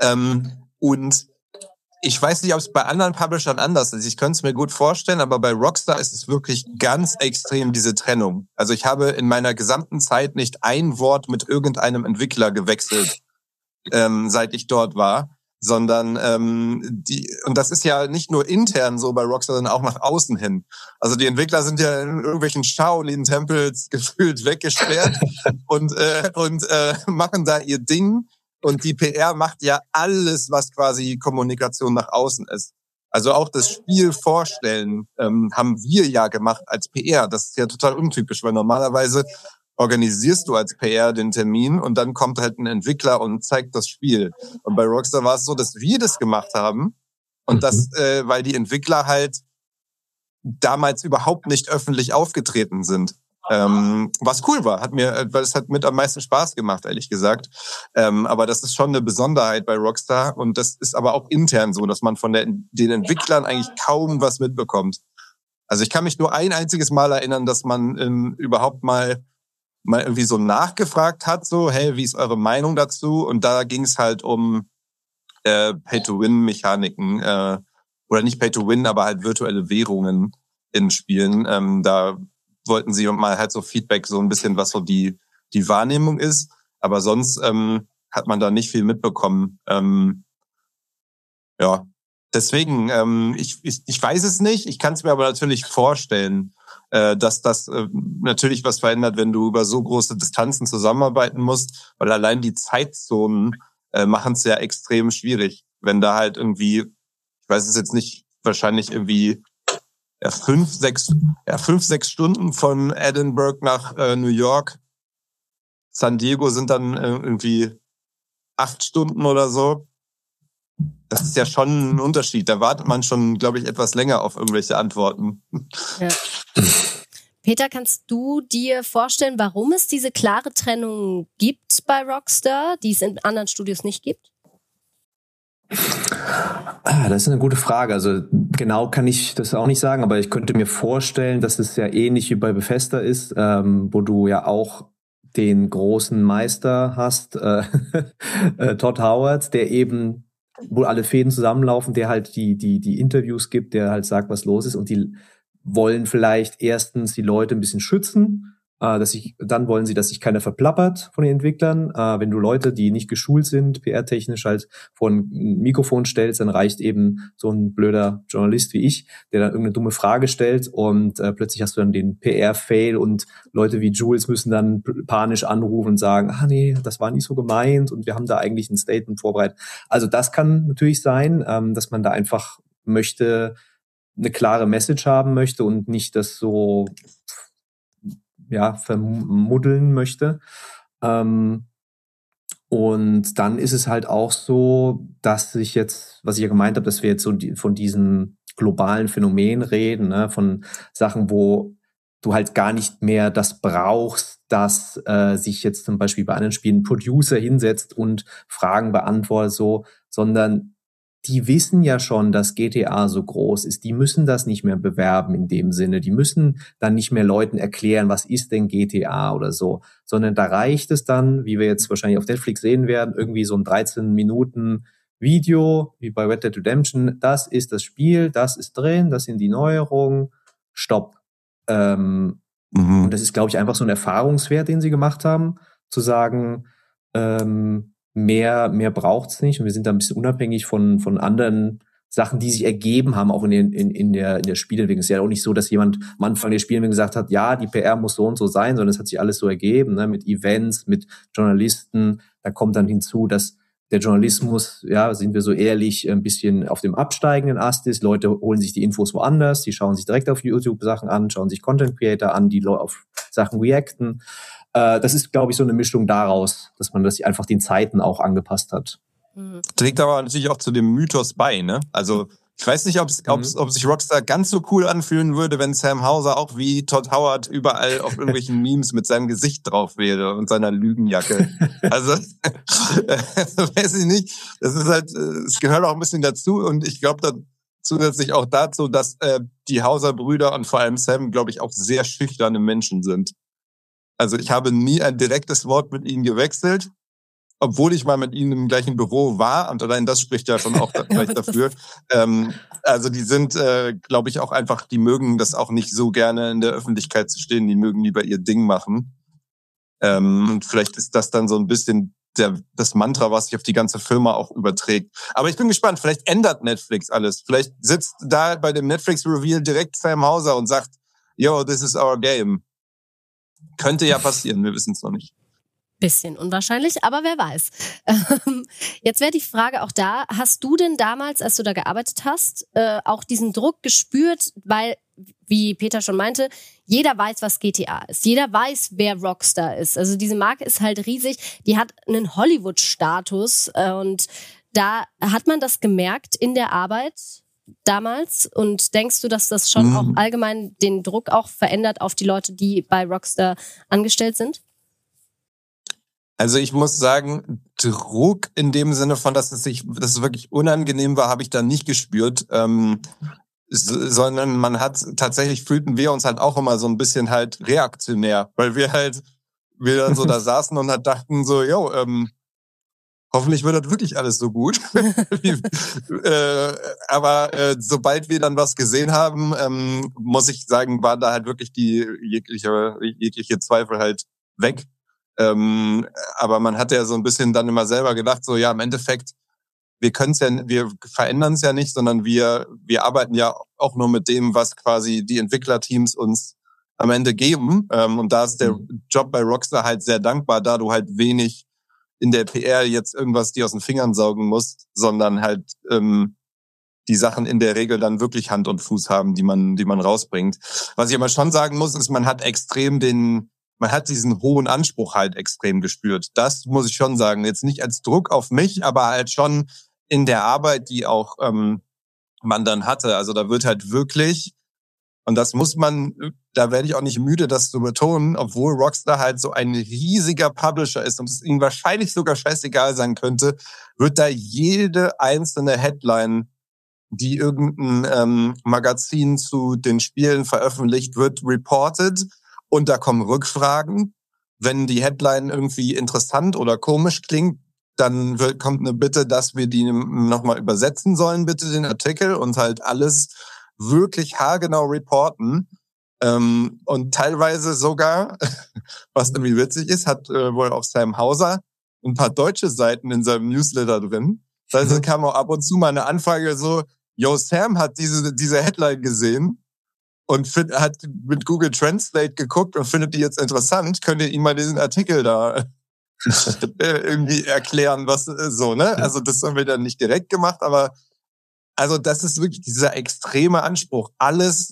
und ich weiß nicht, ob es bei anderen Publishern anders ist. Ich könnte es mir gut vorstellen, aber bei Rockstar ist es wirklich ganz extrem diese Trennung. Also ich habe in meiner gesamten Zeit nicht ein Wort mit irgendeinem Entwickler gewechselt, seit ich dort war. Sondern und das ist ja nicht nur intern so bei Rockstar, sondern auch nach außen hin. Also die Entwickler sind ja in irgendwelchen Shaolin-Tempels gefühlt weggesperrt und machen da ihr Ding. Und die PR macht ja alles, was quasi Kommunikation nach außen ist. Also auch das Spiel vorstellen haben wir ja gemacht als PR. Das ist ja total untypisch, weil normalerweise organisierst du als PR den Termin und dann kommt halt ein Entwickler und zeigt das Spiel. Und bei Rockstar war es so, dass wir das gemacht haben und das, weil die Entwickler halt damals überhaupt nicht öffentlich aufgetreten sind. Was cool war, weil es hat mit am meisten Spaß gemacht, ehrlich gesagt. Aber das ist schon eine Besonderheit bei Rockstar und das ist aber auch intern so, dass man von den Entwicklern eigentlich kaum was mitbekommt. Also ich kann mich nur ein einziges Mal erinnern, dass man überhaupt mal irgendwie so nachgefragt hat, so, hey, wie ist eure Meinung dazu? Und da ging es halt um Pay-to-Win-Mechaniken, oder nicht Pay-to-Win, aber halt virtuelle Währungen in Spielen. Da wollten sie mal halt so Feedback, so ein bisschen, was so die Wahrnehmung ist. Aber sonst hat man da nicht viel mitbekommen. Ja, deswegen, ich weiß es nicht. Ich kann es mir aber natürlich vorstellen, dass das natürlich was verändert, wenn du über so große Distanzen zusammenarbeiten musst, weil allein die Zeitzonen machen es ja extrem schwierig. Wenn da halt irgendwie, ich weiß es jetzt nicht, wahrscheinlich irgendwie 5-6 Stunden von Edinburgh nach New York. San Diego sind dann irgendwie 8 Stunden oder so. Das ist ja schon ein Unterschied. Da wartet man schon, glaube ich, etwas länger auf irgendwelche Antworten. Ja. Peter, kannst du dir vorstellen, warum es diese klare Trennung gibt bei Rockstar, die es in anderen Studios nicht gibt? Das ist eine gute Frage. Also genau kann ich das auch nicht sagen, aber ich könnte mir vorstellen, dass es ja ähnlich wie bei Bethesda ist, wo du ja auch den großen Meister hast, Todd Howard, der eben, wo alle Fäden zusammenlaufen, der halt die Interviews gibt, der halt sagt, was los ist, und die wollen vielleicht erstens die Leute ein bisschen schützen, dann wollen sie, dass sich keiner verplappert von den Entwicklern. Wenn du Leute, die nicht geschult sind, PR-technisch halt vor ein Mikrofon stellst, dann reicht eben so ein blöder Journalist wie ich, der dann irgendeine dumme Frage stellt, und plötzlich hast du dann den PR-Fail und Leute wie Jules müssen dann panisch anrufen und sagen, nee, das war nicht so gemeint und wir haben da eigentlich ein Statement vorbereitet. Also das kann natürlich sein, dass man da einfach eine klare Message haben möchte und nicht das so vermuddeln möchte. Und dann ist es halt auch so, dass ich jetzt, was ich ja gemeint habe, dass wir jetzt so von diesen globalen Phänomenen reden, ne, von Sachen, wo du halt gar nicht mehr das brauchst, dass sich jetzt zum Beispiel bei anderen Spielen ein Producer hinsetzt und Fragen beantwortet, so, sondern die wissen ja schon, dass GTA so groß ist. Die müssen das nicht mehr bewerben in dem Sinne. Die müssen dann nicht mehr Leuten erklären, was ist denn GTA oder so. Sondern da reicht es dann, wie wir jetzt wahrscheinlich auf Netflix sehen werden, irgendwie so ein 13 Minuten Video, wie bei Red Dead Redemption. Das ist das Spiel, das ist drin, das sind die Neuerungen. Stopp. Und das ist, glaube ich, einfach so ein Erfahrungswert, den sie gemacht haben, zu sagen, mehr braucht's nicht, und wir sind da ein bisschen unabhängig von anderen Sachen, die sich ergeben haben, auch in der Spielentwicklung. Es ist ja auch nicht so, dass jemand am Anfang der Spielentwicklung gesagt hat, ja, die PR muss so und so sein, sondern es hat sich alles so ergeben, ne, mit Events, mit Journalisten. Da kommt dann hinzu, dass der Journalismus, ja, sind wir so ehrlich, ein bisschen auf dem absteigenden Ast ist. Leute holen sich die Infos woanders, die schauen sich direkt auf YouTube Sachen an, schauen sich Content Creator an, die auf Sachen reacten. Das ist, glaube ich, so eine Mischung daraus, dass man das einfach den Zeiten auch angepasst hat. Trägt aber natürlich auch zu dem Mythos bei, ne? Also ich weiß nicht, ob sich Rockstar ganz so cool anfühlen würde, wenn Sam Houser auch wie Todd Howard überall auf irgendwelchen Memes mit seinem Gesicht drauf wäre und seiner Lügenjacke. Also weiß ich nicht. Das ist halt, es gehört auch ein bisschen dazu, und ich glaube da zusätzlich auch dazu, dass die Houser-Brüder und vor allem Sam, glaube ich, auch sehr schüchterne Menschen sind. Also ich habe nie ein direktes Wort mit ihnen gewechselt, obwohl ich mal mit ihnen im gleichen Büro war, und allein das spricht ja schon auch gleich dafür. Also die sind, glaube ich, auch einfach, die mögen das auch nicht so gerne in der Öffentlichkeit zu stehen, die mögen lieber ihr Ding machen. Und vielleicht ist das dann so ein bisschen das Mantra, was sich auf die ganze Firma auch überträgt. Aber ich bin gespannt, vielleicht ändert Netflix alles. Vielleicht sitzt da bei dem Netflix-Reveal direkt Sam Houser und sagt, yo, this is our game. Könnte ja passieren, wir wissen es noch nicht. Bisschen unwahrscheinlich, aber wer weiß. Jetzt wäre die Frage auch da, hast du denn damals, als du da gearbeitet hast, auch diesen Druck gespürt, weil, wie Peter schon meinte, jeder weiß, was GTA ist. Jeder weiß, wer Rockstar ist. Also diese Marke ist halt riesig, die hat einen Hollywood-Status, und da hat man das gemerkt in der Arbeit damals, und denkst du, dass das schon auch allgemein den Druck auch verändert auf die Leute, die bei Rockstar angestellt sind? Also ich muss sagen, Druck in dem Sinne von, dass es wirklich unangenehm war, habe ich da nicht gespürt, sondern fühlten wir uns halt auch immer so ein bisschen halt reaktionär, weil wir dann so da saßen und halt dachten so, hoffentlich wird das wirklich alles so gut. Aber sobald wir dann was gesehen haben, muss ich sagen, war da halt wirklich die jegliche Zweifel halt weg. Aber man hat ja so ein bisschen dann immer selber gedacht, so ja, im Endeffekt, wir verändern es ja nicht, sondern wir arbeiten ja auch nur mit dem, was quasi die Entwicklerteams uns am Ende geben. Und da ist der Job bei Rockstar halt sehr dankbar, da du halt wenig in der PR jetzt irgendwas dir aus den Fingern saugen musst, sondern halt die Sachen in der Regel dann wirklich Hand und Fuß haben, die man rausbringt. Was ich aber schon sagen muss, ist, man hat diesen hohen Anspruch halt extrem gespürt. Das muss ich schon sagen. Jetzt nicht als Druck auf mich, aber halt schon, in der Arbeit, die auch man dann hatte. Also da wird halt wirklich, und das muss man, da werde ich auch nicht müde, das zu betonen, obwohl Rockstar halt so ein riesiger Publisher ist und es ihnen wahrscheinlich sogar scheißegal sein könnte, wird da jede einzelne Headline, die irgendein Magazin zu den Spielen veröffentlicht, wird reported und da kommen Rückfragen. Wenn die Headline irgendwie interessant oder komisch klingt, dann kommt eine Bitte, dass wir die nochmal übersetzen sollen, bitte den Artikel, und halt alles wirklich haargenau reporten. Und teilweise sogar, was irgendwie witzig ist, hat wohl auch Sam Hauser ein paar deutsche Seiten in seinem Newsletter drin. Also kam auch ab und zu mal eine Anfrage so, yo, Sam hat diese Headline gesehen und hat mit Google Translate geguckt und findet die jetzt interessant. Könnt ihr ihm mal diesen Artikel da irgendwie erklären, was so, ne? Also das haben wir dann nicht direkt gemacht, aber also das ist wirklich dieser extreme Anspruch. Alles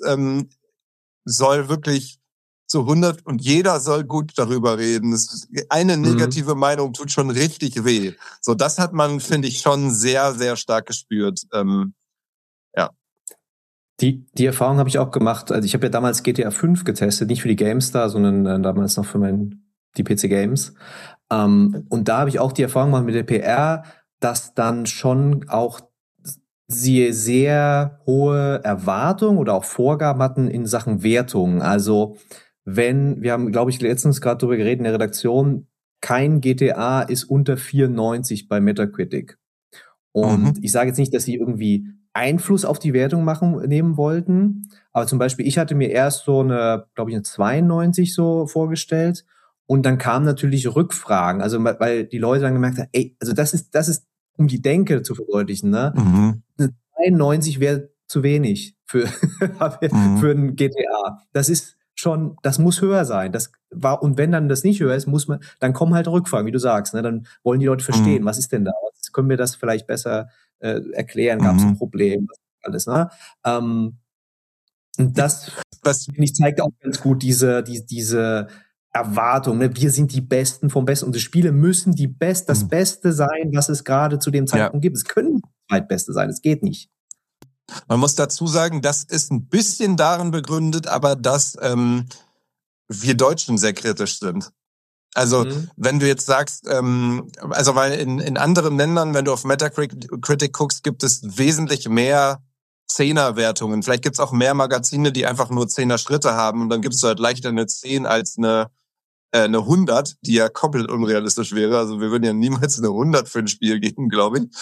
soll wirklich zu 100 und jeder soll gut darüber reden. Eine negative Meinung tut schon richtig weh. So, das hat man, finde ich, schon sehr, sehr stark gespürt. Ja. Die Erfahrung habe ich auch gemacht. Also ich habe ja damals GTA 5 getestet, nicht für die GameStar, sondern damals noch für die PC Games. Und da habe ich auch die Erfahrung gemacht mit der PR, dass dann schon auch sie sehr hohe Erwartungen oder auch Vorgaben hatten in Sachen Wertung. Also wir haben, glaube ich, letztens gerade darüber geredet in der Redaktion, kein GTA ist unter 94 bei Metacritic. Und ich sage jetzt nicht, dass sie irgendwie Einfluss auf die Wertung nehmen wollten, aber zum Beispiel, ich hatte mir erst so eine 92 so vorgestellt und dann kamen natürlich Rückfragen, also weil die Leute dann gemerkt haben, ey, also das ist um die Denke zu verdeutlichen, ne? Eine 92 wäre zu wenig für ein GTA. Das muss höher sein. Und wenn dann das nicht höher ist, dann kommen halt Rückfragen, wie du sagst, ne? Dann wollen die Leute verstehen, was ist denn da? Können wir das vielleicht besser erklären? Gab es ein Problem? Alles, ne? Und das, finde ich, zeigt auch ganz gut diese Erwartung, ne? Wir sind die Besten vom Besten. Unsere Spiele müssen das Beste sein, was es gerade zu dem Zeitpunkt gibt. Es können nicht das Zweitbeste sein, es geht nicht. Man muss dazu sagen, das ist ein bisschen darin begründet, aber dass wir Deutschen sehr kritisch sind. Also wenn du jetzt sagst, also weil in anderen Ländern, wenn du auf Metacritic guckst, gibt es wesentlich mehr Zehner-Wertungen. Vielleicht gibt es auch mehr Magazine, die einfach nur 10er-Schritte haben und dann gibst du halt leichter eine 10 als eine 100, die ja komplett unrealistisch wäre. Also wir würden ja niemals eine 100 für ein Spiel geben, glaube ich.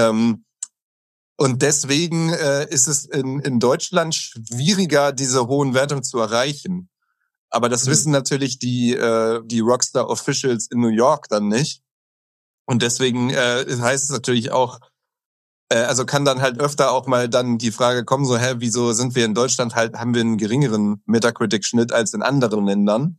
Und deswegen ist es in Deutschland schwieriger, diese hohen Wertungen zu erreichen. Aber das wissen natürlich die Rockstar Officials in New York dann nicht. Und deswegen heißt es natürlich auch, also kann dann halt öfter auch mal dann die Frage kommen, so, wieso sind wir in Deutschland halt, haben wir einen geringeren Metacritic-Schnitt als in anderen Ländern?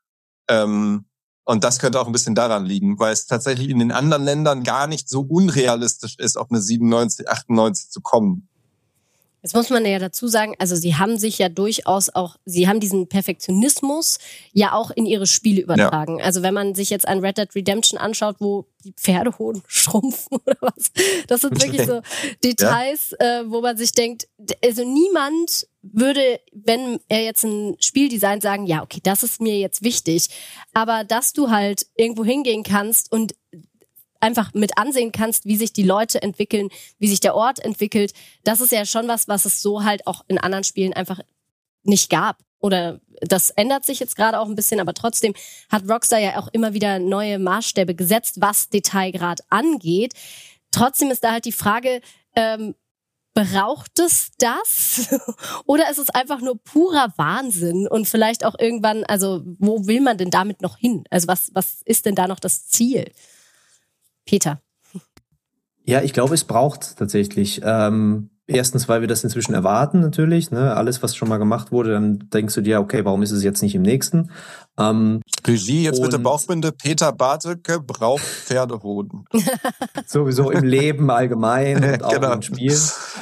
Und das könnte auch ein bisschen daran liegen, weil es tatsächlich in den anderen Ländern gar nicht so unrealistisch ist, auf eine 97, 98 zu kommen. Jetzt muss man ja dazu sagen, also sie haben sich ja durchaus auch, sie haben diesen Perfektionismus ja auch in ihre Spiele übertragen. Ja. Also wenn man sich jetzt ein Red Dead Redemption anschaut, wo die Pferdehoden schrumpfen oder was, das sind wirklich so Details, wo man sich denkt, also niemand würde, wenn er jetzt ein Spiel designt, sagen, ja, okay, das ist mir jetzt wichtig. Aber dass du halt irgendwo hingehen kannst und einfach mit ansehen kannst, wie sich die Leute entwickeln, wie sich der Ort entwickelt, das ist ja schon was es so halt auch in anderen Spielen einfach nicht gab. Oder das ändert sich jetzt gerade auch ein bisschen, aber trotzdem hat Rockstar ja auch immer wieder neue Maßstäbe gesetzt, was Detailgrad angeht. Trotzdem ist da halt die Frage, braucht es das? Oder ist es einfach nur purer Wahnsinn und vielleicht auch irgendwann, also wo will man denn damit noch hin? Also was ist denn da noch das Ziel? Peter. Ja, ich glaube, es braucht tatsächlich. Erstens, weil wir das inzwischen erwarten natürlich. Ne? Alles, was schon mal gemacht wurde, dann denkst du dir, okay, warum ist es jetzt nicht im nächsten? Regie, jetzt bitte Bauchbinde. Peter Barteke braucht Pferdehoden. Sowieso im Leben allgemein und auch im Spiel.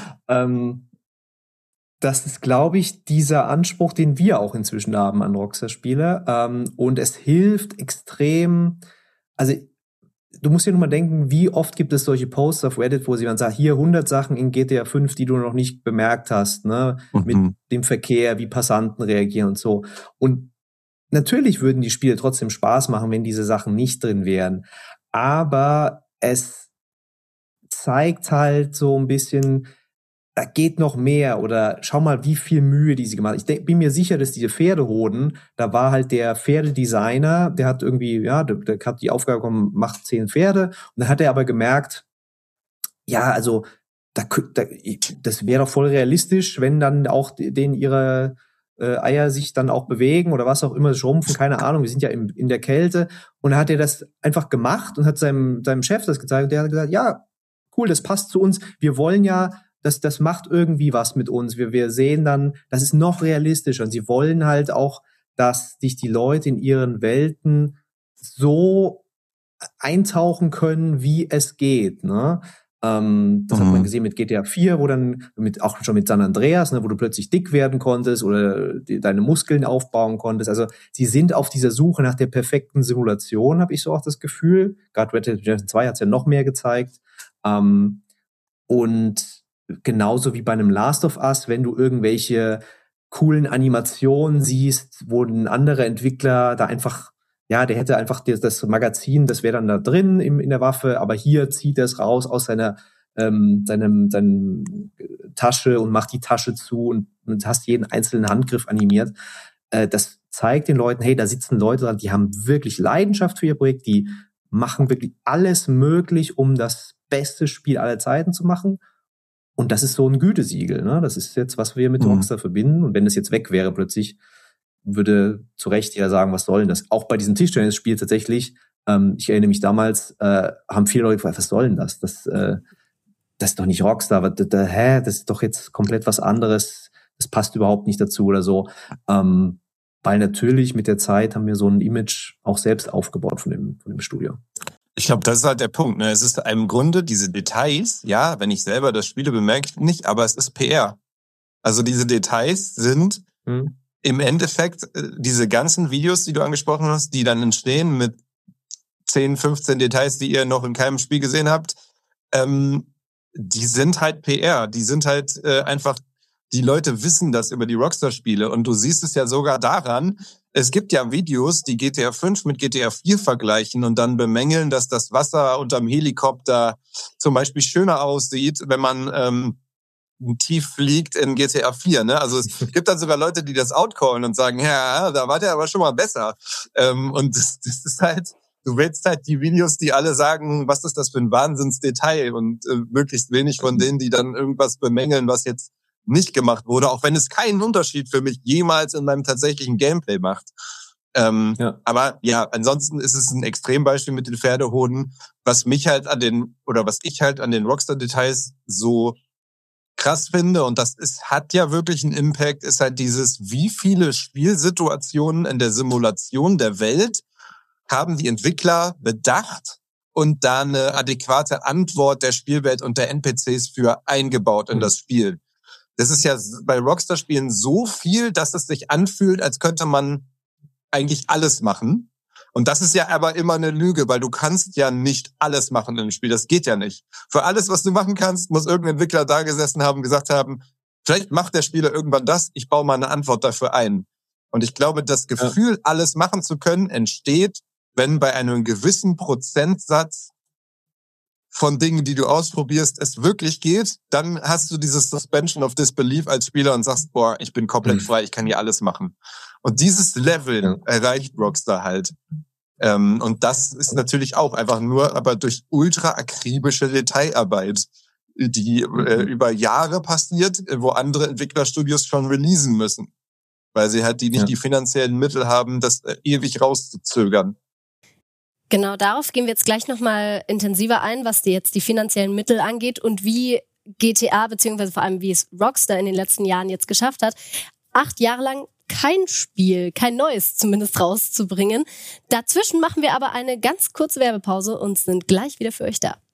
Das ist, glaube ich, dieser Anspruch, den wir auch inzwischen haben an Rockstar-Spiele. Und es hilft extrem, also du musst dir nur mal denken, wie oft gibt es solche Posts auf Reddit, wo jemand sagt, hier 100 Sachen in GTA 5, die du noch nicht bemerkt hast, ne? Mit dem Verkehr, wie Passanten reagieren und so. Und natürlich würden die Spiele trotzdem Spaß machen, wenn diese Sachen nicht drin wären. Aber es zeigt halt so ein bisschen, da geht noch mehr, oder schau mal, wie viel Mühe die sie gemacht haben. Ich bin mir sicher, dass diese Pferdehoden, da war halt der Pferdedesigner, der hat irgendwie, der hat die Aufgabe bekommen, macht 10 Pferde, und dann hat er aber gemerkt, ja, also, das wäre doch voll realistisch, wenn dann auch denen ihre Eier sich dann auch bewegen oder was auch immer, schrumpfen, keine Ahnung, wir sind ja in der Kälte, und dann hat er das einfach gemacht und hat seinem Chef das gezeigt, und der hat gesagt, ja, cool, das passt zu uns, wir wollen ja, das macht irgendwie was mit uns. Wir sehen dann, das ist noch realistischer. Und sie wollen halt auch, dass sich die Leute in ihren Welten so eintauchen können, wie es geht. Ne? Das hat man gesehen mit GTA 4, wo dann auch schon mit San Andreas, ne, wo du plötzlich dick werden konntest oder deine Muskeln aufbauen konntest. Also sie sind auf dieser Suche nach der perfekten Simulation, habe ich so auch das Gefühl. Gerade Red Dead Redemption 2 hat es ja noch mehr gezeigt. Und genauso wie bei einem Last of Us, wenn du irgendwelche coolen Animationen siehst, wo ein anderer Entwickler da einfach, der hätte einfach das Magazin, das wäre dann da drin in der Waffe, aber hier zieht er es raus aus seiner Tasche und macht die Tasche zu und hast jeden einzelnen Handgriff animiert. Das zeigt den Leuten, hey, da sitzen Leute dran, die haben wirklich Leidenschaft für ihr Projekt, die machen wirklich alles möglich, um das beste Spiel aller Zeiten zu machen. Und das ist so ein Gütesiegel, ne? Das ist jetzt, was wir mit Rockstar verbinden. Und wenn das jetzt weg wäre plötzlich, würde zu Recht jeder sagen, was soll denn das? Auch bei diesem Tischtennis-Spiel tatsächlich, ich erinnere mich damals, haben viele Leute gefragt, was soll denn das? Das ist doch nicht Rockstar. Das ist doch jetzt komplett was anderes. Das passt überhaupt nicht dazu oder so. Weil natürlich mit der Zeit haben wir so ein Image auch selbst aufgebaut von dem Studio. Ich glaube, das ist halt der Punkt. Ne? Es ist im Grunde diese Details, ja, wenn ich selber das spiele, bemerke ich nicht, aber es ist PR. Also diese Details sind im Endeffekt diese ganzen Videos, die du angesprochen hast, die dann entstehen mit 10, 15 Details, die ihr noch in keinem Spiel gesehen habt, die sind halt PR. Die sind halt einfach, die Leute wissen das über die Rockstar-Spiele. Und du siehst es ja sogar daran, es gibt ja Videos, die GTA 5 mit GTA 4 vergleichen und dann bemängeln, dass das Wasser unterm Helikopter zum Beispiel schöner aussieht, wenn man tief fliegt in GTA 4. Ne? Also es gibt dann sogar Leute, die das outcallen und sagen, ja, da war der aber schon mal besser. Und das ist halt, du willst halt die Videos, die alle sagen, was ist das für ein Wahnsinnsdetail, und möglichst wenig von denen, die dann irgendwas bemängeln, was jetzt nicht gemacht wurde, auch wenn es keinen Unterschied für mich jemals in meinem tatsächlichen Gameplay macht. Aber ja, ansonsten ist es ein Extrembeispiel mit den Pferdehoden, was ich halt an den Rockstar-Details so krass finde, und hat ja wirklich einen Impact, ist halt dieses, wie viele Spielsituationen in der Simulation der Welt haben die Entwickler bedacht und da eine adäquate Antwort der Spielwelt und der NPCs für eingebaut in das Spiel. Das ist ja bei Rockstar-Spielen so viel, dass es sich anfühlt, als könnte man eigentlich alles machen. Und das ist ja aber immer eine Lüge, weil du kannst ja nicht alles machen im Spiel. Das geht ja nicht. Für alles, was du machen kannst, muss irgendein Entwickler da gesessen haben, gesagt haben, vielleicht macht der Spieler irgendwann das, ich baue mal eine Antwort dafür ein. Und ich glaube, das Gefühl, alles machen zu können, entsteht, wenn bei einem gewissen Prozentsatz von Dingen, die du ausprobierst, es wirklich geht, dann hast du dieses Suspension of Disbelief als Spieler und sagst, boah, ich bin komplett frei, ich kann hier alles machen. Und dieses Level erreicht Rockstar halt. Und das ist natürlich auch einfach nur, aber durch ultra akribische Detailarbeit, die über Jahre passiert, wo andere Entwicklerstudios schon releasen müssen, weil sie halt nicht die finanziellen Mittel haben, das ewig rauszuzögern. Genau, darauf gehen wir jetzt gleich nochmal intensiver ein, was jetzt die finanziellen Mittel angeht und wie GTA, beziehungsweise vor allem wie es Rockstar in den letzten Jahren jetzt geschafft hat, 8 Jahre lang kein Spiel, kein neues zumindest rauszubringen. Dazwischen machen wir aber eine ganz kurze Werbepause und sind gleich wieder für euch da.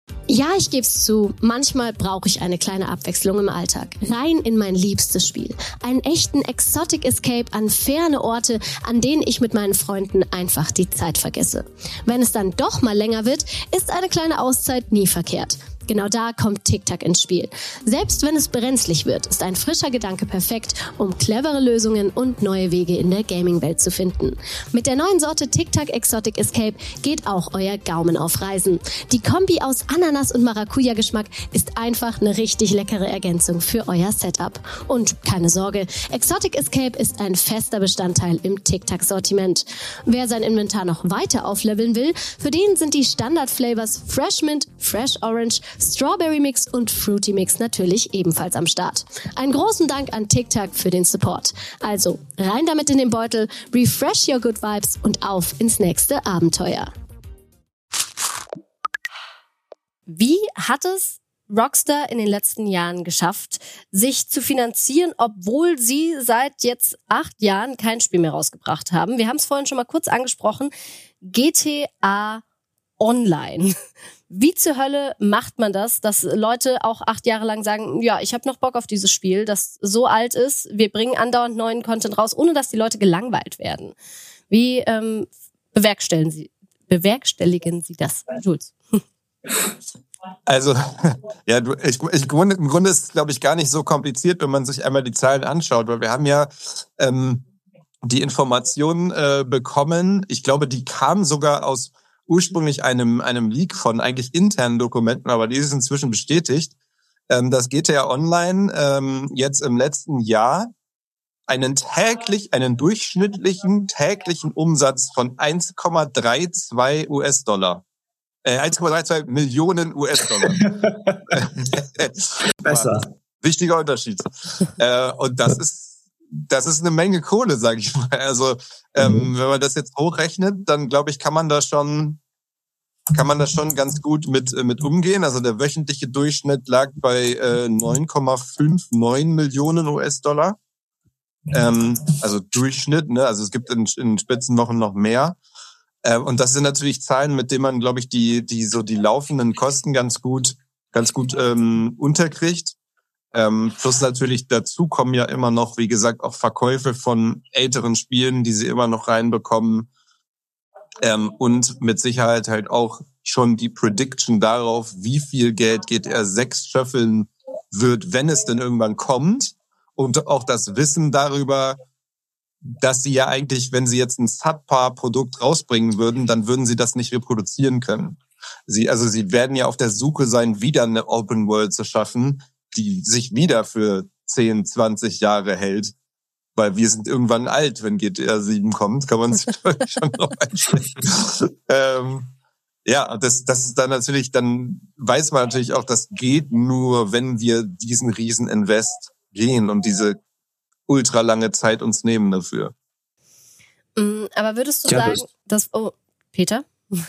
Ja, ich geb's zu. Manchmal brauche ich eine kleine Abwechslung im Alltag. Rein in mein liebstes Spiel. Einen echten Exotic Escape an ferne Orte, an denen ich mit meinen Freunden einfach die Zeit vergesse. Wenn es dann doch mal länger wird, ist eine kleine Auszeit nie verkehrt. Genau da kommt TikTok ins Spiel. Selbst wenn es brenzlig wird, ist ein frischer Gedanke perfekt, um clevere Lösungen und neue Wege in der Gaming-Welt zu finden. Mit der neuen Sorte TikTok Exotic Escape geht auch euer Gaumen auf Reisen. Die Kombi aus Ananas und Maracuja-Geschmack ist einfach eine richtig leckere Ergänzung für euer Setup. Und keine Sorge, Exotic Escape ist ein fester Bestandteil im TikTok-Sortiment. Wer sein Inventar noch weiter aufleveln will, für den sind die Standard-Flavors Fresh Mint, Fresh Orange, Strawberry Mix und Fruity Mix natürlich ebenfalls am Start. Einen großen Dank an TikTok für den Support. Also rein damit in den Beutel, refresh your good vibes und auf ins nächste Abenteuer. Wie hat es Rockstar in den letzten Jahren geschafft, sich zu finanzieren, obwohl sie seit jetzt 8 Jahren kein Spiel mehr rausgebracht haben? Wir haben es vorhin schon mal kurz angesprochen. GTA Online. Wie zur Hölle macht man das, dass Leute auch 8 Jahre lang sagen, ja, ich habe noch Bock auf dieses Spiel, das so alt ist, wir bringen andauernd neuen Content raus, ohne dass die Leute gelangweilt werden. Wie bewerkstelligen Sie das, Jules? Also, ja, im Grunde ist es, glaube ich, gar nicht so kompliziert, wenn man sich einmal die Zahlen anschaut, weil wir haben ja die Informationen bekommen, ich glaube, die kamen sogar aus ursprünglich einem Leak von eigentlich internen Dokumenten, aber die ist inzwischen bestätigt, dass GTA Online jetzt im letzten Jahr einen durchschnittlichen täglichen Umsatz von 1,32 US-Dollar. 1,32 Millionen US-Dollar. Besser. Wichtiger Unterschied. Und das ist eine Menge Kohle, sage ich mal. Also wenn man das jetzt hochrechnet, dann glaube ich, kann man da schon ganz gut mit umgehen. Also der wöchentliche Durchschnitt lag bei 9,59 Millionen US-Dollar. Also Durchschnitt, ne? Also es gibt in Spitzenwochen noch mehr. Und das sind natürlich Zahlen, mit denen man, glaube ich, die laufenden Kosten ganz gut unterkriegt. Plus natürlich dazu kommen ja immer noch, wie gesagt, auch Verkäufe von älteren Spielen, die sie immer noch reinbekommen. Und mit Sicherheit halt auch schon die Prediction darauf, wie viel Geld GTA 6 schöffeln wird, wenn es denn irgendwann kommt. Und auch das Wissen darüber, dass sie ja eigentlich, wenn sie jetzt ein Subpar-Produkt rausbringen würden, dann würden sie das nicht reproduzieren können. Sie werden ja auf der Suche sein, wieder eine Open World zu schaffen, die sich wieder für 10, 20 Jahre hält. Weil wir sind irgendwann alt, wenn GTA 7 kommt, kann man sich schon noch einstellen. Ja, das ist dann natürlich, dann weiß man natürlich auch, das geht nur, wenn wir diesen riesen Invest gehen und diese ultra lange Zeit uns nehmen dafür. Aber würdest du sagen, dass... Oh, Peter?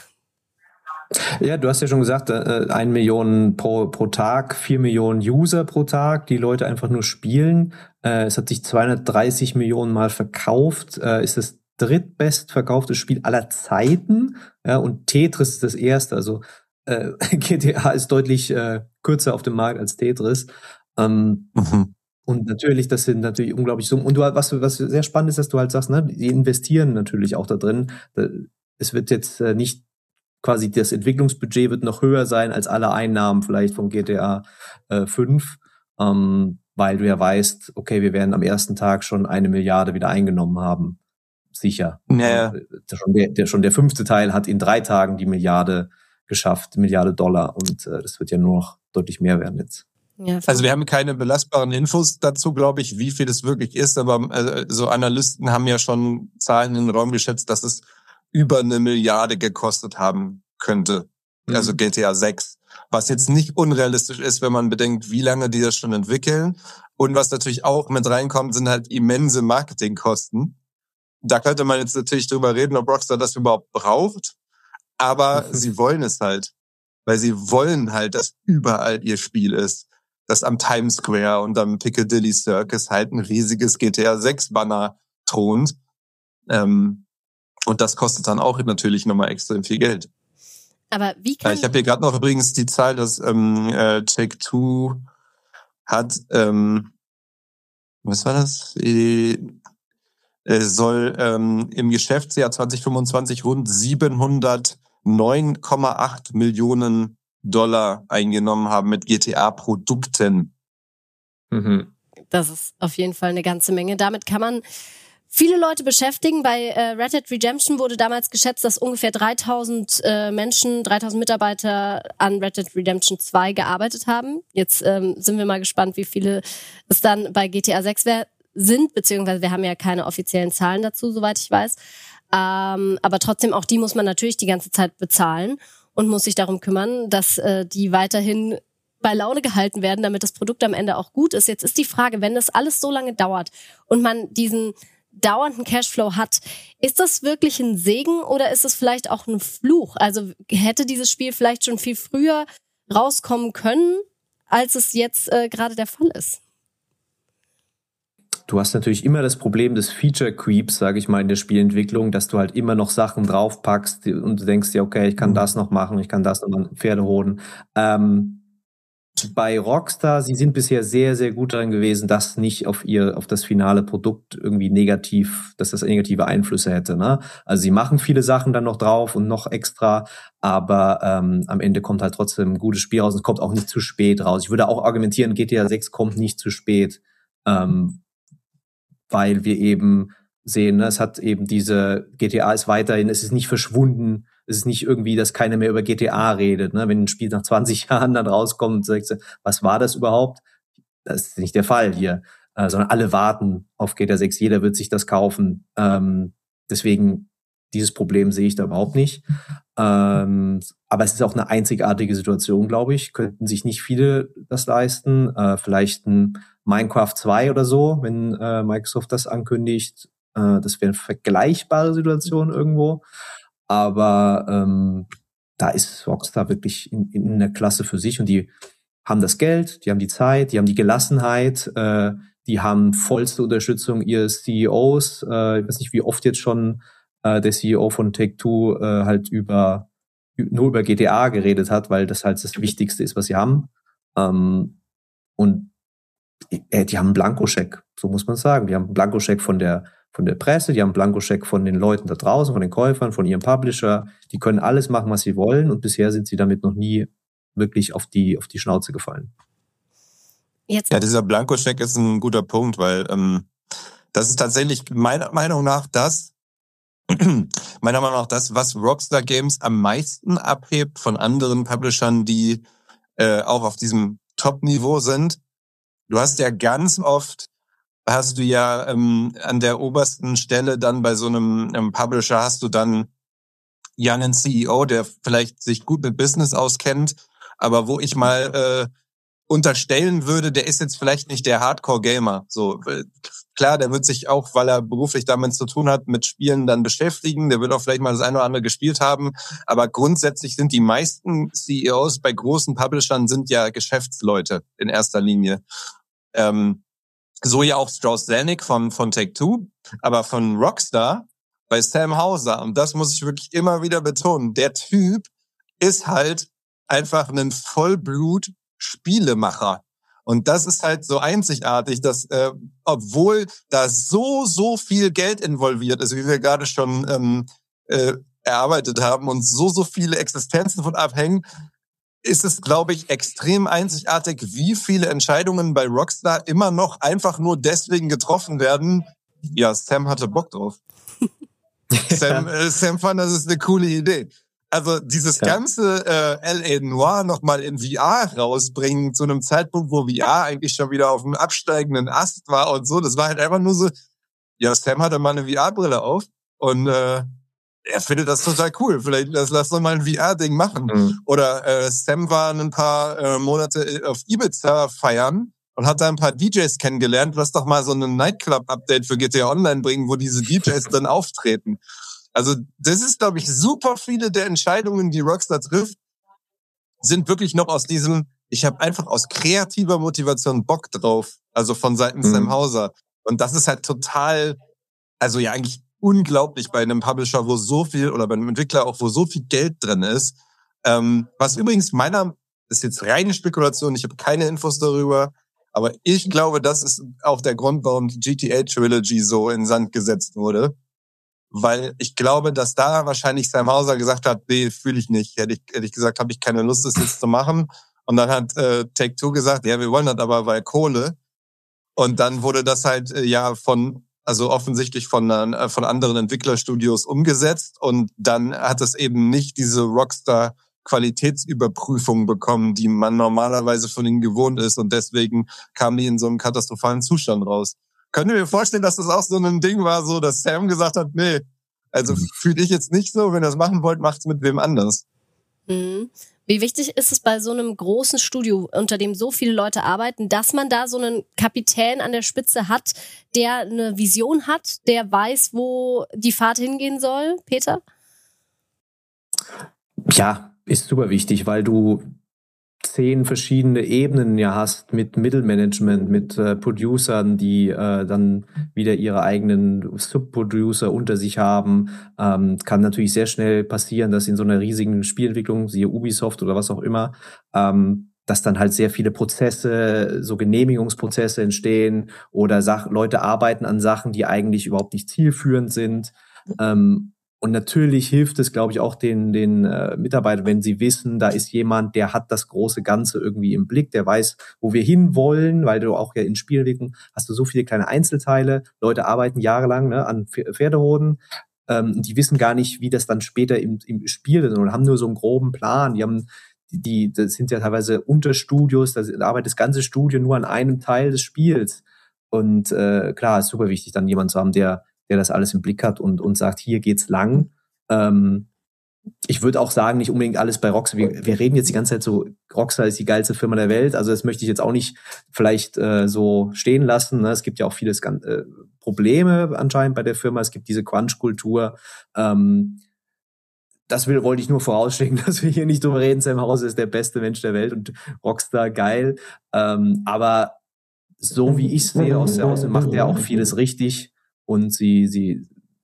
Ja, du hast ja schon gesagt, 1 Million pro Tag, 4 Millionen User pro Tag, die Leute einfach nur spielen. Es hat sich 230 Millionen Mal verkauft, ist das drittbest verkaufte Spiel aller Zeiten. Ja, und Tetris ist das erste. Also GTA ist deutlich kürzer auf dem Markt als Tetris. Und natürlich, das sind natürlich unglaublich Summen. Und was sehr spannend ist, dass du halt sagst, ne, die investieren natürlich auch da drin. Es wird jetzt nicht quasi, das Entwicklungsbudget wird noch höher sein als alle Einnahmen vielleicht von GTA 5, weil du ja weißt, okay, wir werden am ersten Tag schon 1 Milliarde wieder eingenommen haben. Sicher. Ja. Schon der 5. Teil hat in 3 Tagen die Milliarde geschafft, Milliarde $. Und das wird ja nur noch deutlich mehr werden jetzt. Ja, also wir haben keine belastbaren Infos dazu, glaube ich, wie viel es wirklich ist, aber so Analysten haben ja schon Zahlen in den Raum geschätzt, dass es über 1 Milliarde gekostet haben könnte. Also GTA 6. Was jetzt nicht unrealistisch ist, wenn man bedenkt, wie lange die das schon entwickeln. Und was natürlich auch mit reinkommt, sind halt immense Marketingkosten. Da könnte man jetzt natürlich drüber reden, ob Rockstar das überhaupt braucht. Aber sie wollen es halt. Weil sie wollen halt, dass überall ihr Spiel ist. Dass am Times Square und am Piccadilly Circus halt ein riesiges GTA 6 Banner thront. Und das kostet dann auch natürlich nochmal extrem viel Geld. Aber wie kann... Ich habe hier gerade noch übrigens die Zahl, dass Take-Two hat, was war das? Soll im Geschäftsjahr 2025 rund 709,8 Millionen $, eingenommen haben mit GTA-Produkten. Mhm. Das ist auf jeden Fall eine ganze Menge. Damit kann man viele Leute beschäftigen. Bei Red Dead Redemption wurde damals geschätzt, dass ungefähr 3000 Menschen, 3000 Mitarbeiter an Red Dead Redemption 2 gearbeitet haben. Jetzt sind wir mal gespannt, wie viele es dann bei GTA 6 sind, beziehungsweise wir haben ja keine offiziellen Zahlen dazu, soweit ich weiß. Aber trotzdem, auch die muss man natürlich die ganze Zeit bezahlen und muss sich darum kümmern, dass die weiterhin bei Laune gehalten werden, damit das Produkt am Ende auch gut ist. Jetzt ist die Frage, wenn das alles so lange dauert und man diesen dauernden Cashflow hat, ist das wirklich ein Segen oder ist es vielleicht auch ein Fluch? Also hätte dieses Spiel vielleicht schon viel früher rauskommen können, als es jetzt gerade der Fall ist? Du hast natürlich immer das Problem des Feature Creeps, sage ich mal, in der Spielentwicklung, dass du halt immer noch Sachen draufpackst und du denkst dir, okay, ich kann das noch machen, ich kann das noch mal Pferde holen. Bei Rockstar, sie sind bisher sehr, sehr gut darin gewesen, dass nicht auf das finale Produkt irgendwie dass das negative Einflüsse hätte, ne? Also sie machen viele Sachen dann noch drauf und noch extra, aber am Ende kommt halt trotzdem ein gutes Spiel raus und es kommt auch nicht zu spät raus. Ich würde auch argumentieren, GTA 6 kommt nicht zu spät, weil wir eben sehen, ne, es hat eben GTA ist weiterhin, es ist nicht verschwunden, es ist nicht irgendwie, dass keiner mehr über GTA redet, ne, wenn ein Spiel nach 20 Jahren dann rauskommt und sagst, was war das überhaupt? Das ist nicht der Fall hier, sondern alle warten auf GTA 6, jeder wird sich das kaufen, deswegen dieses Problem sehe ich da überhaupt nicht, aber es ist auch eine einzigartige Situation, glaube ich, könnten sich nicht viele das leisten, vielleicht ein Minecraft 2 oder so, wenn Microsoft das ankündigt. Das wäre eine vergleichbare Situation irgendwo. Aber da ist Rockstar wirklich in einer Klasse für sich. Und die haben das Geld, die haben die Zeit, die haben die Gelassenheit, die haben vollste Unterstützung ihres CEOs. Ich weiß nicht, wie oft jetzt schon der CEO von Take-Two halt nur über GTA geredet hat, weil das halt das Wichtigste ist, was sie haben. Und die haben einen Blankoscheck, so muss man sagen. Die haben einen Blankoscheck von der Presse, die haben einen Blankoscheck von den Leuten da draußen, von den Käufern, von ihrem Publisher. Die können alles machen, was sie wollen und bisher sind sie damit noch nie wirklich auf die Schnauze gefallen. Jetzt. Ja, dieser Blankoscheck ist ein guter Punkt, weil das ist tatsächlich meiner Meinung nach das, was Rockstar Games am meisten abhebt von anderen Publishern, die auch auf diesem Top-Niveau sind. Du hast ja ganz oft, an der obersten Stelle dann bei so einem Publisher hast du dann ja einen CEO, der vielleicht sich gut mit Business auskennt, aber wo ich mal unterstellen würde, der ist jetzt vielleicht nicht der Hardcore-Gamer. So, klar, der wird sich auch, weil er beruflich damit zu tun hat, mit Spielen dann beschäftigen. Der wird auch vielleicht mal das eine oder andere gespielt haben. Aber grundsätzlich sind die meisten CEOs bei großen Publishern sind ja Geschäftsleute in erster Linie. So ja auch Strauss-Zelnick von Take-Two, aber von Rockstar bei Sam Houser. Und das muss ich wirklich immer wieder betonen. Der Typ ist halt einfach ein Vollblut-Spielemacher. Und das ist halt so einzigartig, dass obwohl da so viel Geld involviert ist, wie wir gerade schon erarbeitet haben und so viele Existenzen von abhängen, ist es, glaube ich, extrem einzigartig, wie viele Entscheidungen bei Rockstar immer noch einfach nur deswegen getroffen werden. Ja, Sam hatte Bock drauf. Sam fand, das ist eine coole Idee. Also dieses ganze L.A. Noire nochmal in VR rausbringen, zu einem Zeitpunkt, wo VR eigentlich schon wieder auf einem absteigenden Ast war und so, das war halt einfach nur so, ja, Sam hatte mal eine VR-Brille auf und er findet das total cool. Vielleicht lass doch mal ein VR-Ding machen. Mhm. Oder Sam war ein paar Monate auf Ibiza feiern und hat da ein paar DJs kennengelernt. Lass doch mal so ein Nightclub-Update für GTA Online bringen, wo diese DJs dann auftreten. Also das ist, glaube ich, super viele der Entscheidungen, die Rockstar trifft, sind wirklich noch aus diesem, ich habe einfach aus kreativer Motivation Bock drauf. Also von Seiten Sam Houser. Und das ist halt total, also ja eigentlich unglaublich bei einem Publisher, wo so viel, oder bei einem Entwickler auch, wo so viel Geld drin ist, Was übrigens ist jetzt reine Spekulation, ich habe keine Infos darüber, aber ich glaube, das ist auch der Grund, warum die GTA Trilogy so in Sand gesetzt wurde. Weil ich glaube, dass da wahrscheinlich Sam Houser gesagt hat, nee, fühle ich nicht. Ehrlich gesagt, habe ich keine Lust, das jetzt zu machen. Und dann hat Take-Two gesagt, ja, wir wollen das aber, weil Kohle. Und dann wurde das halt offensichtlich von anderen Entwicklerstudios umgesetzt. Und dann hat es eben nicht diese Rockstar-Qualitätsüberprüfung bekommen, die man normalerweise von ihnen gewohnt ist. Und deswegen kamen die in so einem katastrophalen Zustand raus. Könnt ihr mir vorstellen, dass das auch so ein Ding war, so dass Sam gesagt hat, nee, also fühle ich jetzt nicht so, wenn ihr das machen wollt, macht's mit wem anders. Mhm. Wie wichtig ist es bei so einem großen Studio, unter dem so viele Leute arbeiten, dass man da so einen Kapitän an der Spitze hat, der eine Vision hat, der weiß, wo die Fahrt hingehen soll, Peter? Ja, ist super wichtig, weil du 10 verschiedene Ebenen ja hast mit Mittelmanagement, mit Producern, die dann wieder ihre eigenen Subproducer unter sich haben. Kann natürlich sehr schnell passieren, dass in so einer riesigen Spielentwicklung, siehe Ubisoft oder was auch immer, dass dann halt sehr viele Prozesse, so Genehmigungsprozesse entstehen oder Leute arbeiten an Sachen, die eigentlich überhaupt nicht zielführend sind. Und natürlich hilft es, glaube ich, auch den Mitarbeitern, wenn sie wissen, da ist jemand, der hat das große Ganze irgendwie im Blick, der weiß, wo wir hinwollen, weil du auch ja in Spielentwicklung hast du so viele kleine Einzelteile, Leute arbeiten jahrelang an Pferdehoden, die wissen gar nicht, wie das dann später im Spiel ist und haben nur so einen groben Plan. Das sind ja teilweise Unterstudios, da arbeitet das ganze Studio nur an einem Teil des Spiels. Und klar, ist super wichtig, dann jemand zu haben, der das alles im Blick hat und sagt, hier geht's lang. Ich würde auch sagen, nicht unbedingt alles bei Rockstar. Wir reden jetzt die ganze Zeit so, Rockstar ist die geilste Firma der Welt. Also das möchte ich jetzt auch nicht vielleicht so stehen lassen. Ne? Es gibt ja auch viele Probleme anscheinend bei der Firma. Es gibt diese Crunch-Kultur. Wollte ich nur vorausschicken, dass wir hier nicht drüber reden. Sam Houser ist der beste Mensch der Welt und Rockstar geil. Aber so wie ich es sehe aus der Außen, macht er auch vieles richtig. Und ich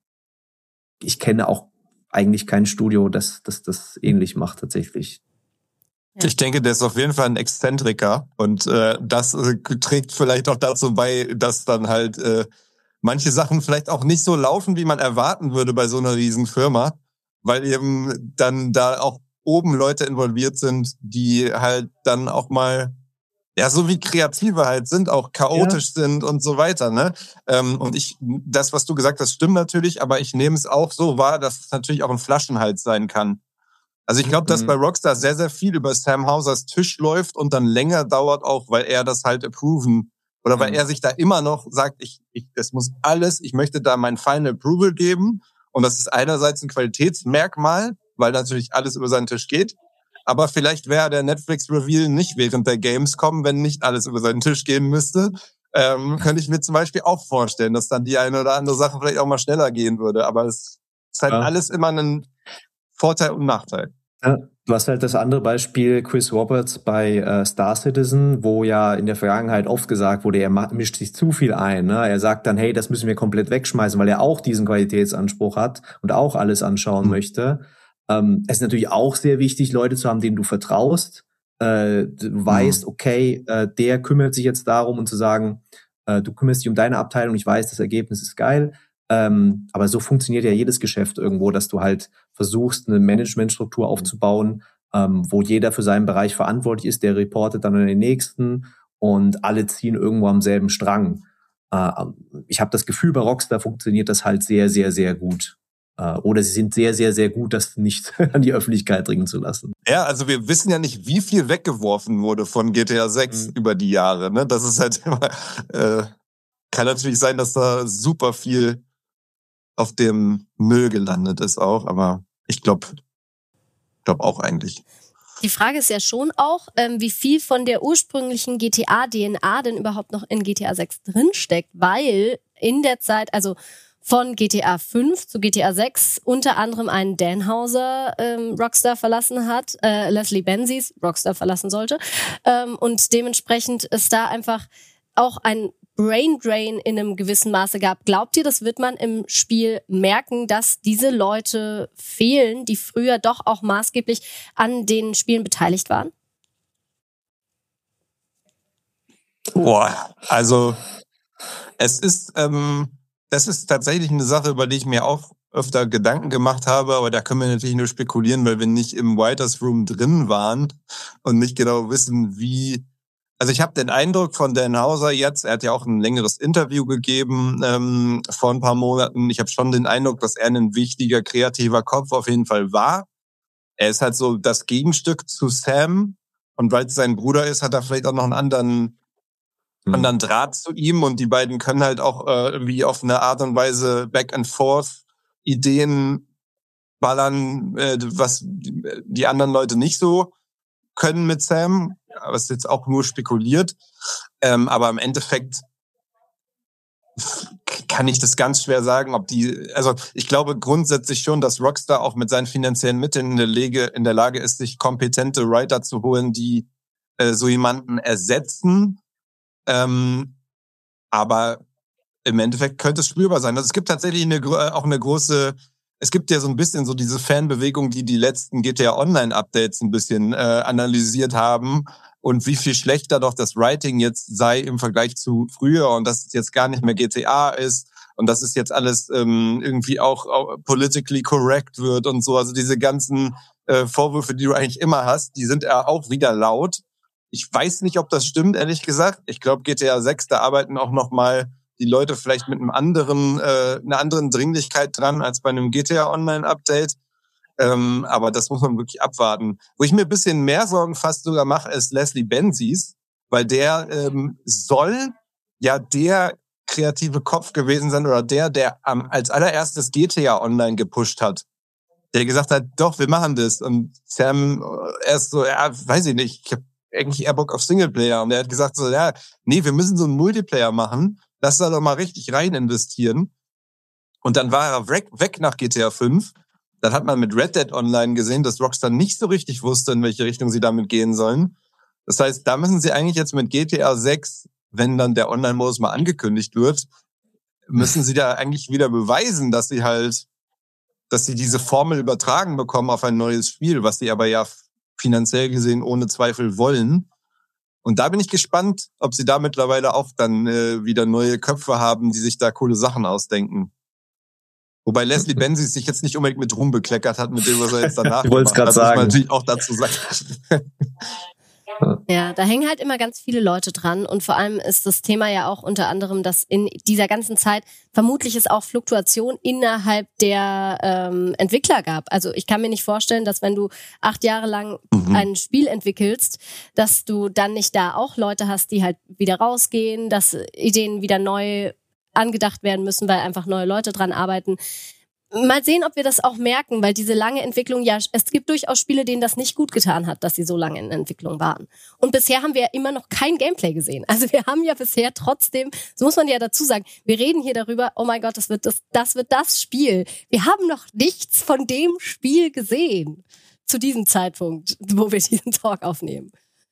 kenne auch eigentlich kein Studio, das ähnlich macht tatsächlich. Ja. Ich denke, der ist auf jeden Fall ein Exzentriker und das trägt vielleicht auch dazu bei, dass dann halt manche Sachen vielleicht auch nicht so laufen, wie man erwarten würde bei so einer riesen Firma, weil eben dann da auch oben Leute involviert sind, die halt dann auch mal so wie Kreative halt sind, auch chaotisch sind und so weiter, ne? Und das, was du gesagt hast, stimmt natürlich, aber ich nehme es auch so wahr, dass es natürlich auch ein Flaschenhals sein kann. Also ich glaube, dass bei Rockstar sehr, sehr viel über Sam Housers Tisch läuft und dann länger dauert auch, weil er das halt approven oder weil er sich da immer noch sagt, das muss alles, ich möchte da mein Final Approval geben und das ist einerseits ein Qualitätsmerkmal, weil natürlich alles über seinen Tisch geht. Aber vielleicht wäre der Netflix-Reveal nicht während der Gamescom, wenn nicht alles über seinen Tisch gehen müsste. Könnte ich mir zum Beispiel auch vorstellen, dass dann die eine oder andere Sache vielleicht auch mal schneller gehen würde. Aber es ist halt alles immer ein Vorteil und Nachteil. Ja, du hast halt das andere Beispiel Chris Roberts bei Star Citizen, wo ja in der Vergangenheit oft gesagt wurde, er mischt sich zu viel ein. Ne? Er sagt dann, hey, das müssen wir komplett wegschmeißen, weil er auch diesen Qualitätsanspruch hat und auch alles anschauen möchte. Es ist natürlich auch sehr wichtig, Leute zu haben, denen du vertraust. Du weißt, okay, der kümmert sich jetzt darum und zu sagen, du kümmerst dich um deine Abteilung, ich weiß, das Ergebnis ist geil. Aber so funktioniert ja jedes Geschäft irgendwo, dass du halt versuchst, eine Managementstruktur aufzubauen, wo jeder für seinen Bereich verantwortlich ist, der reportet dann an den nächsten und alle ziehen irgendwo am selben Strang. Ich habe das Gefühl, bei Rockstar funktioniert das halt sehr, sehr, sehr gut. Oder sie sind sehr, sehr, sehr gut, das nicht an die Öffentlichkeit dringen zu lassen. Ja, also wir wissen ja nicht, wie viel weggeworfen wurde von GTA 6 über die Jahre. Ne? Das ist halt immer, kann natürlich sein, dass da super viel auf dem Müll gelandet ist auch, aber ich glaube auch eigentlich. Die Frage ist ja schon auch, wie viel von der ursprünglichen GTA-DNA denn überhaupt noch in GTA 6 drinsteckt, weil in der Zeit, also von GTA 5 zu GTA 6 unter anderem einen Dan Houser Rockstar verlassen hat, Leslie Benzies Rockstar verlassen sollte und dementsprechend ist da einfach auch ein Brain Drain in einem gewissen Maße gab. Glaubt ihr, das wird man im Spiel merken, dass diese Leute fehlen, die früher doch auch maßgeblich an den Spielen beteiligt waren? Boah, also es ist, das ist tatsächlich eine Sache, über die ich mir auch öfter Gedanken gemacht habe, aber da können wir natürlich nur spekulieren, weil wir nicht im Writers Room drin waren und nicht genau wissen, wie. Also ich habe den Eindruck von Dan Houser jetzt, er hat ja auch ein längeres Interview gegeben vor ein paar Monaten. Ich habe schon den Eindruck, dass er ein wichtiger, kreativer Kopf auf jeden Fall war. Er ist halt so das Gegenstück zu Sam und weil es sein Bruder ist, hat er vielleicht auch noch einen anderen Draht zu ihm und die beiden können halt auch irgendwie auf eine Art und Weise back and forth Ideen ballern, was die anderen Leute nicht so können mit Sam. Aber es ist jetzt auch nur spekuliert. Aber im Endeffekt kann ich das ganz schwer sagen, also ich glaube grundsätzlich schon, dass Rockstar auch mit seinen finanziellen Mitteln in der Lage ist, sich kompetente Writer zu holen, die so jemanden ersetzen. Aber im Endeffekt könnte es spürbar sein. Also es gibt tatsächlich auch eine große, es gibt ja so ein bisschen so diese Fanbewegung, die letzten GTA Online-Updates ein bisschen analysiert haben und wie viel schlechter doch das Writing jetzt sei im Vergleich zu früher und dass es jetzt gar nicht mehr GTA ist und dass es jetzt alles irgendwie auch politically correct wird und so. Also diese ganzen Vorwürfe, die du eigentlich immer hast, die sind auch wieder laut. Ich weiß nicht, ob das stimmt, ehrlich gesagt. Ich glaube, GTA 6, da arbeiten auch noch mal die Leute vielleicht mit einer anderen Dringlichkeit dran als bei einem GTA Online-Update. Aber das muss man wirklich abwarten. Wo ich mir ein bisschen mehr Sorgen fast sogar mache, ist Leslie Benzies, weil der soll ja der kreative Kopf gewesen sein oder der als allererstes GTA Online gepusht hat. Der gesagt hat, doch, wir machen das. Und Sam erst so, ja, weiß ich nicht, ich habe eigentlich eher Bock auf Singleplayer. Und der hat gesagt so, ja, nee, wir müssen so einen Multiplayer machen. Lass da doch mal richtig rein investieren. Und dann war er weg nach GTA 5. Dann hat man mit Red Dead Online gesehen, dass Rockstar nicht so richtig wusste, in welche Richtung sie damit gehen sollen. Das heißt, da müssen sie eigentlich jetzt mit GTA 6, wenn dann der Online-Modus mal angekündigt wird, müssen sie da eigentlich wieder beweisen, dass sie diese Formel übertragen bekommen auf ein neues Spiel, was sie aber ja finanziell gesehen ohne Zweifel wollen. Und da bin ich gespannt, ob sie da mittlerweile auch dann wieder neue Köpfe haben, die sich da coole Sachen ausdenken. Wobei Leslie Benzies sich jetzt nicht unbedingt mit Ruhm bekleckert hat, mit dem, was er jetzt danach ich wollte es gerade sagen. Das muss man natürlich auch dazu sagen. Ja, da hängen halt immer ganz viele Leute dran und vor allem ist das Thema ja auch unter anderem, dass in dieser ganzen Zeit vermutlich es auch Fluktuation innerhalb der Entwickler gab. Also ich kann mir nicht vorstellen, dass wenn du 8 Jahre lang ein Spiel entwickelst, dass du dann nicht da auch Leute hast, die halt wieder rausgehen, dass Ideen wieder neu angedacht werden müssen, weil einfach neue Leute dran arbeiten. Mal sehen, ob wir das auch merken, weil diese lange Entwicklung, ja, es gibt durchaus Spiele, denen das nicht gut getan hat, dass sie so lange in Entwicklung waren. Und bisher haben wir ja immer noch kein Gameplay gesehen. Also wir haben ja bisher trotzdem, so muss man ja dazu sagen, wir reden hier darüber, oh mein Gott, das wird das Spiel. Wir haben noch nichts von dem Spiel gesehen zu diesem Zeitpunkt, wo wir diesen Talk aufnehmen.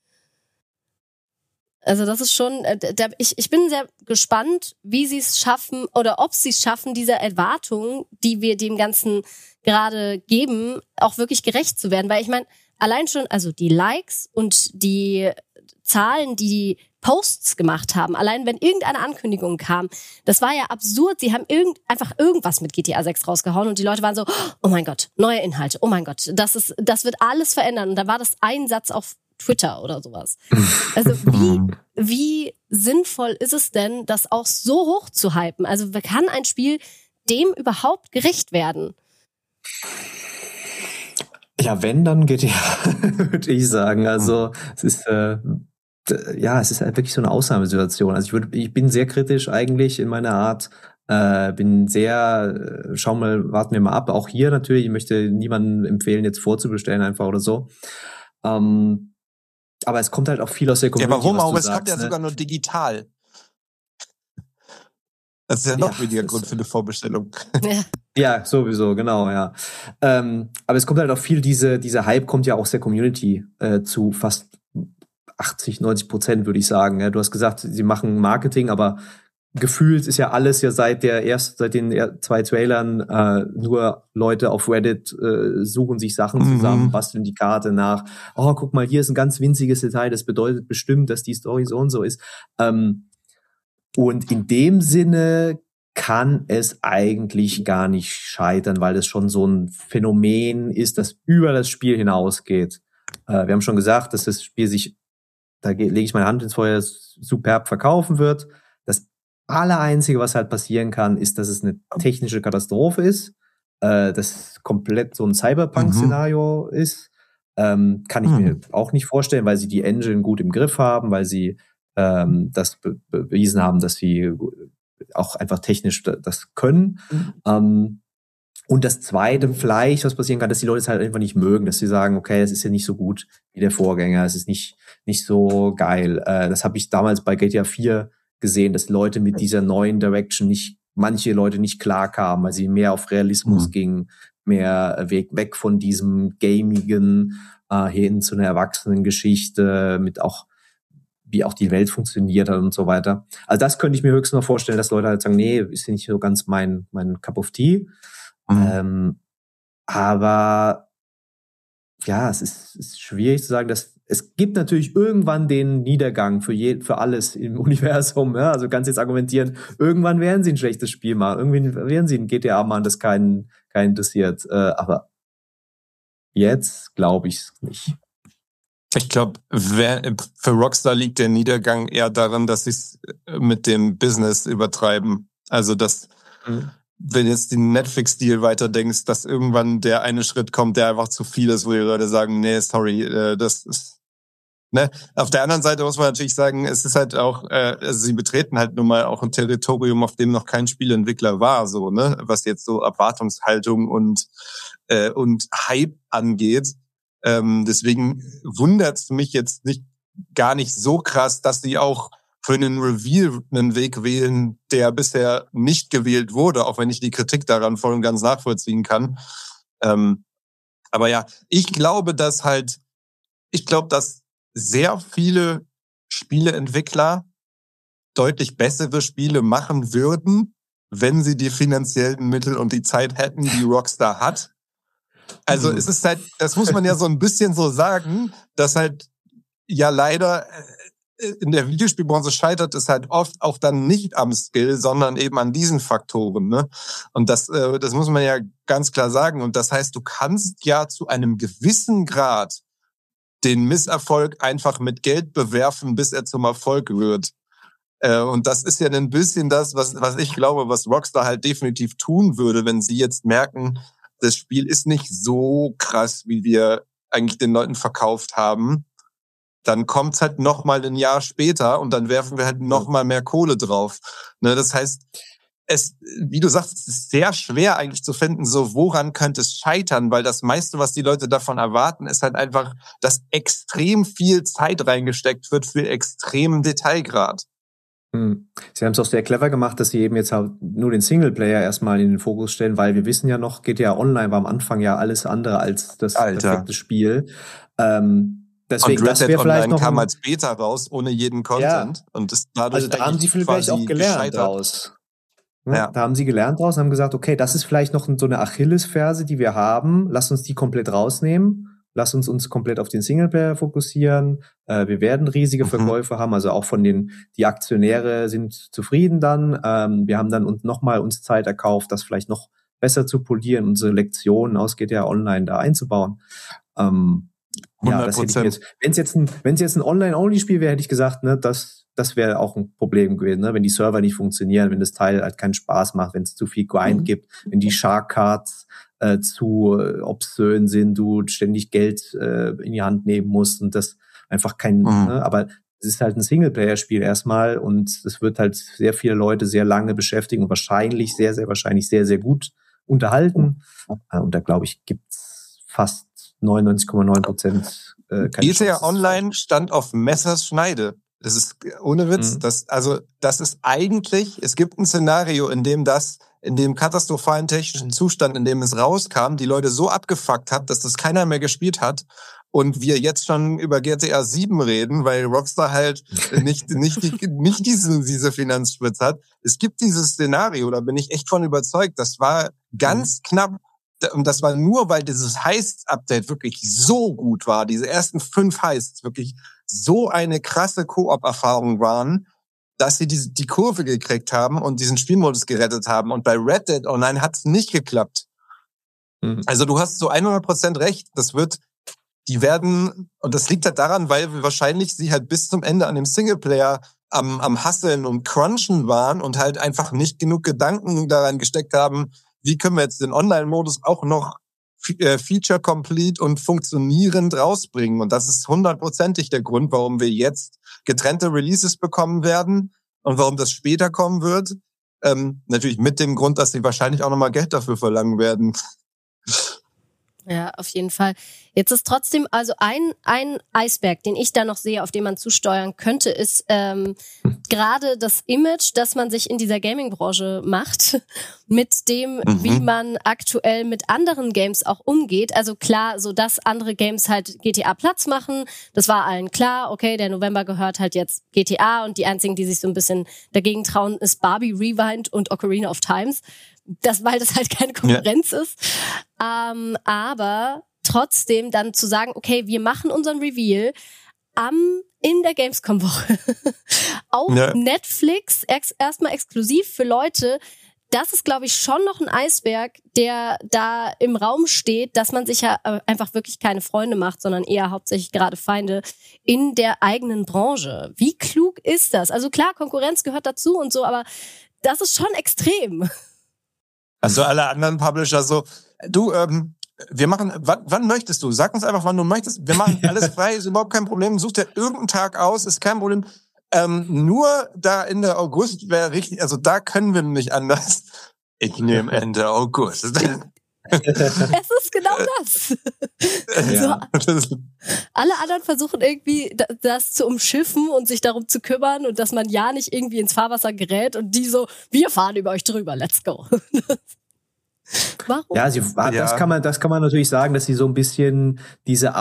Also das ist schon, ich bin sehr gespannt, wie sie es schaffen oder ob sie es schaffen, dieser Erwartung, die wir dem Ganzen gerade geben, auch wirklich gerecht zu werden. Weil ich meine, allein schon, also die Likes und die Zahlen, die Posts gemacht haben, allein wenn irgendeine Ankündigung kam, das war ja absurd. Sie haben einfach irgendwas mit GTA 6 rausgehauen und die Leute waren so, oh mein Gott, neue Inhalte, oh mein Gott, das wird alles verändern. Und da war das ein Satz auf Twitter oder sowas. Also wie sinnvoll ist es denn, das auch so hoch zu hypen? Also kann ein Spiel dem überhaupt gerecht werden? Ja, wenn, dann GTA, würde ich sagen. Also es ist es ist halt wirklich so eine Ausnahmesituation. Also ich bin sehr kritisch eigentlich in meiner Art. Bin sehr, warten wir mal ab. Auch hier natürlich, ich möchte niemandem empfehlen, jetzt vorzubestellen einfach oder so. Aber es kommt halt auch viel aus der Community. Ja, warum? Aber es kommt ja sogar nur digital. Das ist ja noch weniger Grund für eine Vorbestellung. Ja, sowieso, genau, ja. Aber es kommt halt auch viel, dieser Hype kommt ja aus der Community zu fast 80-90% würde ich sagen. Ja, du hast gesagt, sie machen Marketing, aber gefühlt ist ja alles ja seit den 2 Trailern nur Leute auf Reddit suchen sich Sachen zusammen, basteln die Karte nach. Oh, guck mal, hier ist ein ganz winziges Detail, das bedeutet bestimmt, dass die Story so und so ist. Und in dem Sinne kann es eigentlich gar nicht scheitern, weil es schon so ein Phänomen ist, das über das Spiel hinausgeht. Wir haben schon gesagt, dass das Spiel sich, da lege ich meine Hand ins Feuer, superb verkaufen wird. Das Allereinzige, was halt passieren kann, ist, dass es eine technische Katastrophe ist, das komplett so ein Cyberpunk-Szenario ist. Kann ich mir auch nicht vorstellen, weil sie die Engine gut im Griff haben, weil sie das bewiesen haben, dass sie auch einfach technisch das können. Und das Zweite vielleicht, was passieren kann, dass die Leute es halt einfach nicht mögen, dass sie sagen, okay, es ist ja nicht so gut wie der Vorgänger, es ist nicht so geil. Das habe ich damals bei GTA 4 gesehen, dass Leute mit dieser neuen Direction manche Leute nicht klar kamen, weil sie mehr auf Realismus gingen, mehr weg von diesem Gamigen hin zu einer Erwachsenengeschichte mit auch wie auch die Welt funktioniert hat und so weiter. Also das könnte ich mir höchstens noch vorstellen, dass Leute halt sagen, nee, ist nicht so ganz mein Cup of Tea. Aber ja, es ist schwierig zu sagen, dass es gibt natürlich irgendwann den Niedergang für alles im Universum. Ja? Also kannst jetzt argumentieren, irgendwann werden sie ein schlechtes Spiel machen, irgendwann werden sie ein GTA machen, das keinen interessiert. Aber jetzt glaube ich es nicht. Ich glaube, für Rockstar liegt der Niedergang eher daran, dass sie es mit dem Business übertreiben. Also dass wenn jetzt den Netflix-Deal weiterdenkst, dass irgendwann der eine Schritt kommt, der einfach zu viel ist, wo die Leute sagen, nee, sorry, das ist, ne. Auf der anderen Seite muss man natürlich sagen, es ist halt auch, also sie betreten halt nun mal auch ein Territorium, auf dem noch kein Spieleentwickler war, so, ne, was jetzt so Erwartungshaltung und Hype angeht. Deswegen wundert es mich jetzt gar nicht so krass, dass sie auch für einen Reveal einen Weg wählen, der bisher nicht gewählt wurde, auch wenn ich die Kritik daran voll und ganz nachvollziehen kann. Aber ja, ich glaube, dass sehr viele Spieleentwickler deutlich bessere Spiele machen würden, wenn sie die finanziellen Mittel und die Zeit hätten, die Rockstar hat. Also es ist halt, das muss man ja so ein bisschen so sagen, dass halt ja leider in der Videospielbranche scheitert es halt oft auch dann nicht am Skill, sondern eben an diesen Faktoren, ne? Und das muss man ja ganz klar sagen. Und das heißt, du kannst ja zu einem gewissen Grad den Misserfolg einfach mit Geld bewerfen, bis er zum Erfolg wird. Und das ist ja ein bisschen das, was ich glaube, was Rockstar halt definitiv tun würde, wenn sie jetzt merken, das Spiel ist nicht so krass, wie wir eigentlich den Leuten verkauft haben. Dann kommt's halt noch mal ein Jahr später und dann werfen wir halt noch mal mehr Kohle drauf. Ne, das heißt, wie du sagst, es ist sehr schwer eigentlich zu finden, so woran könnte es scheitern, weil das meiste, was die Leute davon erwarten, ist halt einfach, dass extrem viel Zeit reingesteckt wird für extremen Detailgrad. Sie haben es auch sehr clever gemacht, dass sie eben jetzt halt nur den Singleplayer erstmal in den Fokus stellen, weil wir wissen ja noch, GTA Online war am Anfang ja alles andere als das perfekte Spiel. Deswegen, und Red Dead Online noch kam als Beta raus, ohne jeden Content. Ja. Und ist dadurch also da haben sie vielleicht auch gelernt draus. Ja. Da haben sie gelernt draus, haben gesagt, okay, das ist vielleicht noch so eine Achillesferse, die wir haben. Lass uns die komplett rausnehmen. Lass uns komplett auf den Singleplayer fokussieren. Wir werden riesige Verkäufe haben, also auch die Aktionäre sind zufrieden dann. Wir haben dann uns Zeit erkauft, das vielleicht noch besser zu polieren, unsere Lektionen aus GTA Online da einzubauen. Ja, das hätte ich jetzt, wenn es jetzt ein Online-Only-Spiel wäre, hätte ich gesagt, ne, das wäre auch ein Problem gewesen, ne, wenn die Server nicht funktionieren, wenn das Teil halt keinen Spaß macht, wenn es zu viel Grind gibt, wenn die Shark Cards zu obszön sind, du ständig Geld in die Hand nehmen musst und das einfach ne, aber es ist halt ein Singleplayer-Spiel erstmal und es wird halt sehr viele Leute sehr lange beschäftigen und wahrscheinlich, sehr, sehr wahrscheinlich sehr, sehr gut unterhalten. Und da, glaube ich, gibt's fast 99,9%. GTA Online stand auf Messers Schneide. Das ist ohne Witz. Das ist eigentlich, es gibt ein Szenario, in dem katastrophalen technischen Zustand, in dem es rauskam, die Leute so abgefuckt hat, dass das keiner mehr gespielt hat und wir jetzt schon über GTA 7 reden, weil Rockstar halt nicht diese Finanzspritze hat. Es gibt dieses Szenario, da bin ich echt von überzeugt. Das war ganz knapp. Und das war nur, weil dieses Heist-Update wirklich so gut war. Diese ersten 5 Heists wirklich so eine krasse Koop-Erfahrung waren, dass sie die Kurve gekriegt haben und diesen Spielmodus gerettet haben. Und bei Red Dead Online hat es nicht geklappt. Also du hast so 100% recht. Die werden, und das liegt halt daran, weil wahrscheinlich sie halt bis zum Ende an dem Singleplayer am Hustlen und Crunchen waren und halt einfach nicht genug Gedanken daran gesteckt haben, wie können wir jetzt den Online-Modus auch noch feature-complete und funktionierend rausbringen. Und das ist 100%ig der Grund, warum wir jetzt getrennte Releases bekommen werden und warum das später kommen wird. Natürlich mit dem Grund, dass sie wahrscheinlich auch nochmal Geld dafür verlangen werden. Ja, auf jeden Fall. Jetzt ist trotzdem, also ein Eisberg, den ich da noch sehe, auf den man zusteuern könnte, ist gerade das Image, das man sich in dieser Gaming-Branche macht, mit dem, wie man aktuell mit anderen Games auch umgeht. Also klar, so dass andere Games halt GTA Platz machen, das war allen klar. Okay, der November gehört halt jetzt GTA und die einzigen, die sich so ein bisschen dagegen trauen, ist Barbie Rewind und Ocarina of Times. Weil das halt keine Konkurrenz ist. Aber trotzdem dann zu sagen, okay, wir machen unseren Reveal in der Gamescom-Woche auf Netflix, erstmal exklusiv für Leute. Das ist, glaube ich, schon noch ein Eisberg, der da im Raum steht, dass man sich ja einfach wirklich keine Freunde macht, sondern eher hauptsächlich gerade Feinde in der eigenen Branche. Wie klug ist das? Also klar, Konkurrenz gehört dazu und so, aber das ist schon extrem. Also alle anderen Publisher so, du, wir machen, wann möchtest du? Sag uns einfach, wann du möchtest. Wir machen alles frei, ist überhaupt kein Problem. Such dir irgendeinen Tag aus, ist kein Problem. Nur da Ende August wäre richtig, also da können wir nicht anders. Ich nehme Ende August. Es ist genau das. Ja. So, alle anderen versuchen irgendwie das zu umschiffen und sich darum zu kümmern und dass man ja nicht irgendwie ins Fahrwasser gerät und die so, wir fahren über euch drüber, let's go. Warum? Ja, das kann man natürlich sagen, dass sie so ein bisschen diese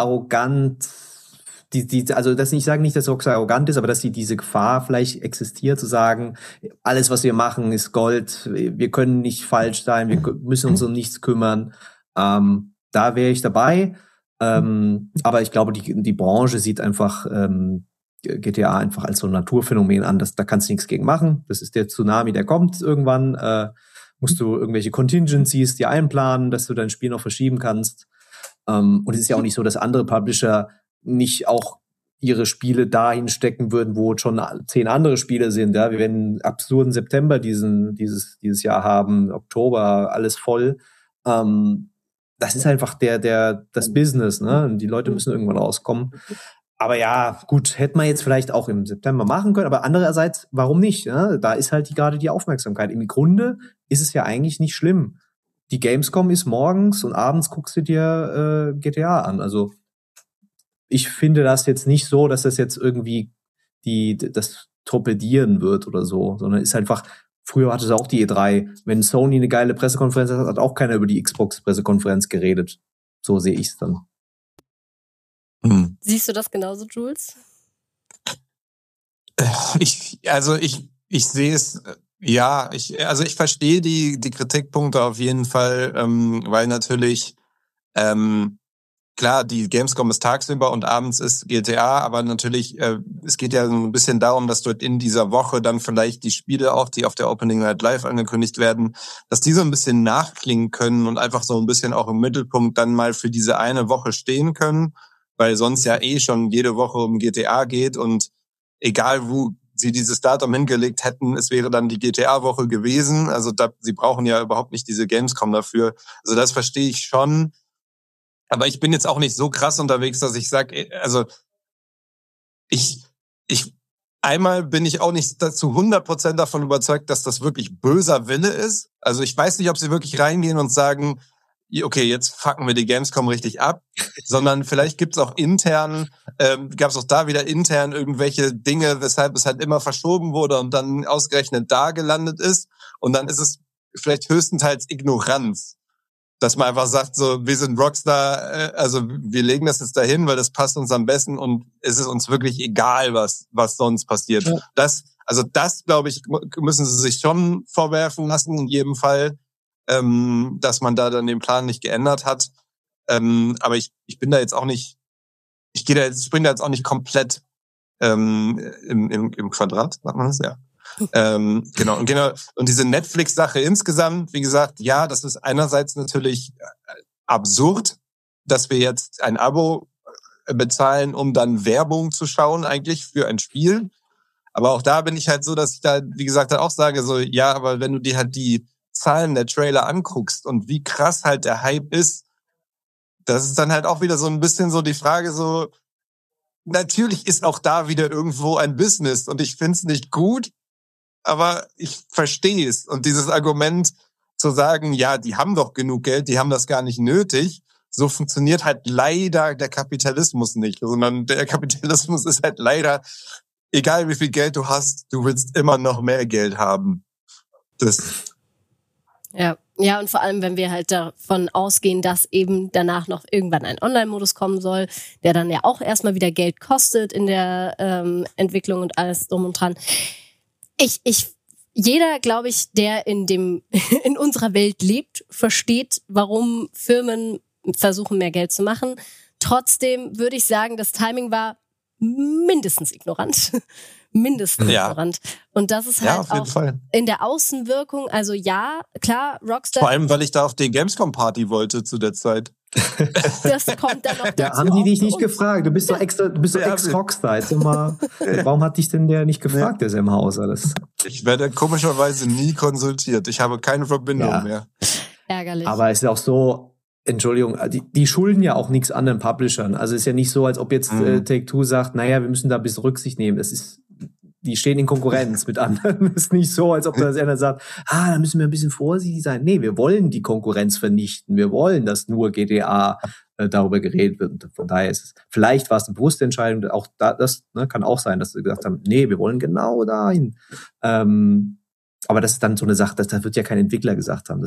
also dass ich sage nicht, dass Rockstar arrogant ist, aber dass sie diese Gefahr vielleicht existiert, zu sagen, alles, was wir machen, ist Gold, wir können nicht falsch sein, wir müssen uns um nichts kümmern. Da wäre ich dabei. Aber ich glaube, die Branche sieht einfach GTA einfach als so ein Naturphänomen an. Da kannst du nichts gegen machen. Das ist der Tsunami, der kommt irgendwann. Musst du irgendwelche Contingencies dir einplanen, dass du dein Spiel noch verschieben kannst. Und es ist ja auch nicht so, dass andere Publisher nicht auch ihre Spiele dahin stecken würden, wo schon 10 andere Spiele sind. Ja, wir werden einen absurden September dieses Jahr haben, Oktober, alles voll. Das ist einfach das Business, ne? Und die Leute müssen irgendwann rauskommen. Aber ja, gut, hätte man jetzt vielleicht auch im September machen können, aber andererseits, warum nicht? Ja? Da ist halt gerade die Aufmerksamkeit. Im Grunde ist es ja eigentlich nicht schlimm. Die Gamescom ist morgens und abends guckst du dir GTA an. Also ich finde das jetzt nicht so, dass das jetzt irgendwie das torpedieren wird oder so, sondern ist einfach, früher hatte es auch die E3. Wenn Sony eine geile Pressekonferenz hat, hat auch keiner über die Xbox-Pressekonferenz geredet. So sehe ich es dann. Siehst du das genauso, Jules? Ich sehe es, ja, ich verstehe die Kritikpunkte auf jeden Fall, weil natürlich, klar, die Gamescom ist tagsüber und abends ist GTA, aber natürlich, es geht ja so ein bisschen darum, dass dort in dieser Woche dann vielleicht die Spiele auch, die auf der Opening Night Live angekündigt werden, dass die so ein bisschen nachklingen können und einfach so ein bisschen auch im Mittelpunkt dann mal für diese eine Woche stehen können, weil sonst ja schon jede Woche um GTA geht und egal wo sie dieses Datum hingelegt hätten, es wäre dann die GTA-Woche gewesen. Also sie brauchen ja überhaupt nicht diese Gamescom dafür. Also das verstehe ich schon. Aber ich bin jetzt auch nicht so krass unterwegs, dass ich sage, also einmal bin ich auch nicht zu 100% davon überzeugt, dass das wirklich böser Wille ist. Also ich weiß nicht, ob sie wirklich reingehen und sagen, okay, jetzt fucken wir die Gamescom richtig ab, sondern vielleicht gibt's auch gab es auch da wieder intern irgendwelche Dinge, weshalb es halt immer verschoben wurde und dann ausgerechnet da gelandet ist. Und dann ist es vielleicht höchstenteils Ignoranz. Dass man einfach sagt, so, wir sind Rockstar, also wir legen das jetzt dahin, weil das passt uns am besten und es ist uns wirklich egal, was sonst passiert. Ja. Das, glaube ich, müssen sie sich schon vorwerfen lassen, in jedem Fall, dass man da dann den Plan nicht geändert hat. Aber ich bin da jetzt auch nicht, ich springe da jetzt auch nicht komplett im Quadrat, sagt man das? Ja. Genau. Und diese Netflix-Sache insgesamt, wie gesagt, ja, das ist einerseits natürlich absurd, dass wir jetzt ein Abo bezahlen, um dann Werbung zu schauen, eigentlich für ein Spiel. Aber auch da bin ich halt so, dass ich da, wie gesagt, auch sage, so, ja, aber wenn du dir halt die Zahlen der Trailer anguckst und wie krass halt der Hype ist, das ist dann halt auch wieder so ein bisschen so die Frage, so, natürlich ist auch da wieder irgendwo ein Business und ich find's nicht gut, aber ich verstehe es. Und dieses Argument zu sagen, ja, die haben doch genug Geld, die haben das gar nicht nötig, so funktioniert halt leider der Kapitalismus nicht. Sondern der Kapitalismus ist halt leider, egal wie viel Geld du hast, du willst immer noch mehr Geld haben. Ja, und vor allem, wenn wir halt davon ausgehen, dass eben danach noch irgendwann ein Online-Modus kommen soll, der dann ja auch erstmal wieder Geld kostet in der Entwicklung und alles drum und dran. Jeder, glaube ich, der in unserer Welt lebt, versteht, warum Firmen versuchen, mehr Geld zu machen. Trotzdem würde ich sagen, das Timing war mindestens ignorant. Ignorant. Und das ist halt auf jeden auch Fall. In der Außenwirkung, also ja, klar, Rockstar. Vor allem, weil ich da auf die Gamescom-Party wollte zu der Zeit. Das kommt dann noch dazu. Ja, haben die dich nicht gefragt? Du bist doch Ex-Rockstar. Jetzt mal, warum hat dich denn der nicht gefragt, der Sam Hauser? Ich werde komischerweise nie konsultiert. Ich habe keine Verbindung mehr. Ärgerlich. Aber es ist auch so, Entschuldigung, die schulden ja auch nichts anderen Publishern. Also es ist ja nicht so, als ob jetzt Take-Two sagt, naja, wir müssen da ein bisschen Rücksicht nehmen. Die stehen in Konkurrenz mit anderen. Es ist nicht so, als ob da einer sagt, da müssen wir ein bisschen vorsichtig sein. Nee, wir wollen die Konkurrenz vernichten. Wir wollen, dass nur GTA darüber geredet wird. Und von daher ist es, vielleicht war es eine bewusste Entscheidung, auch das kann auch sein, dass sie gesagt haben, nee, wir wollen genau dahin. Aber das ist dann so eine Sache, das wird ja kein Entwickler gesagt haben.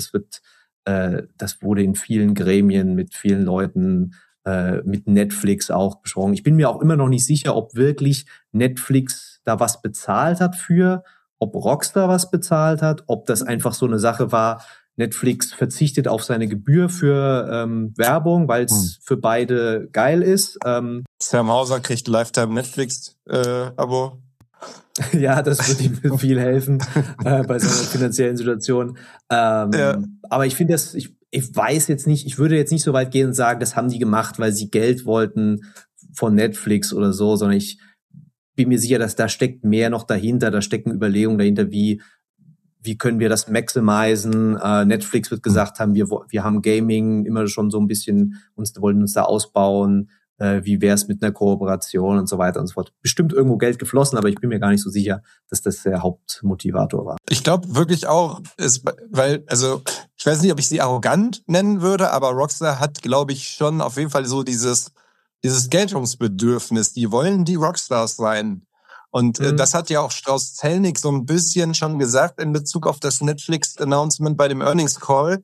Das wurde in vielen Gremien mit vielen Leuten, mit Netflix auch besprochen. Ich bin mir auch immer noch nicht sicher, ob wirklich Netflix da was bezahlt hat ob Rockstar was bezahlt hat, ob das einfach so eine Sache war, Netflix verzichtet auf seine Gebühr für Werbung, weil es für beide geil ist. Sam Hauser kriegt Lifetime Netflix-Abo. Ja, das wird ihm viel helfen bei seiner finanziellen Situation. Aber ich finde ich weiß jetzt nicht, ich würde jetzt nicht so weit gehen und sagen, das haben die gemacht, weil sie Geld wollten von Netflix oder so, sondern ich bin mir sicher, dass da steckt mehr noch dahinter, da stecken Überlegungen dahinter, wie können wir das maximizen. Netflix wird gesagt haben, wir haben Gaming immer schon so ein bisschen, wollen uns da ausbauen, wie wäre es mit einer Kooperation und so weiter und so fort. Bestimmt irgendwo Geld geflossen, aber ich bin mir gar nicht so sicher, dass das der Hauptmotivator war. Ich glaube wirklich auch, ich weiß nicht, ob ich sie arrogant nennen würde, aber Rockstar hat, glaube ich, schon auf jeden Fall so dieses Geltungsbedürfnis. Die wollen die Rockstars sein. Und das hat ja auch Strauss-Zelnick so ein bisschen schon gesagt in Bezug auf das Netflix-Announcement bei dem Earnings Call.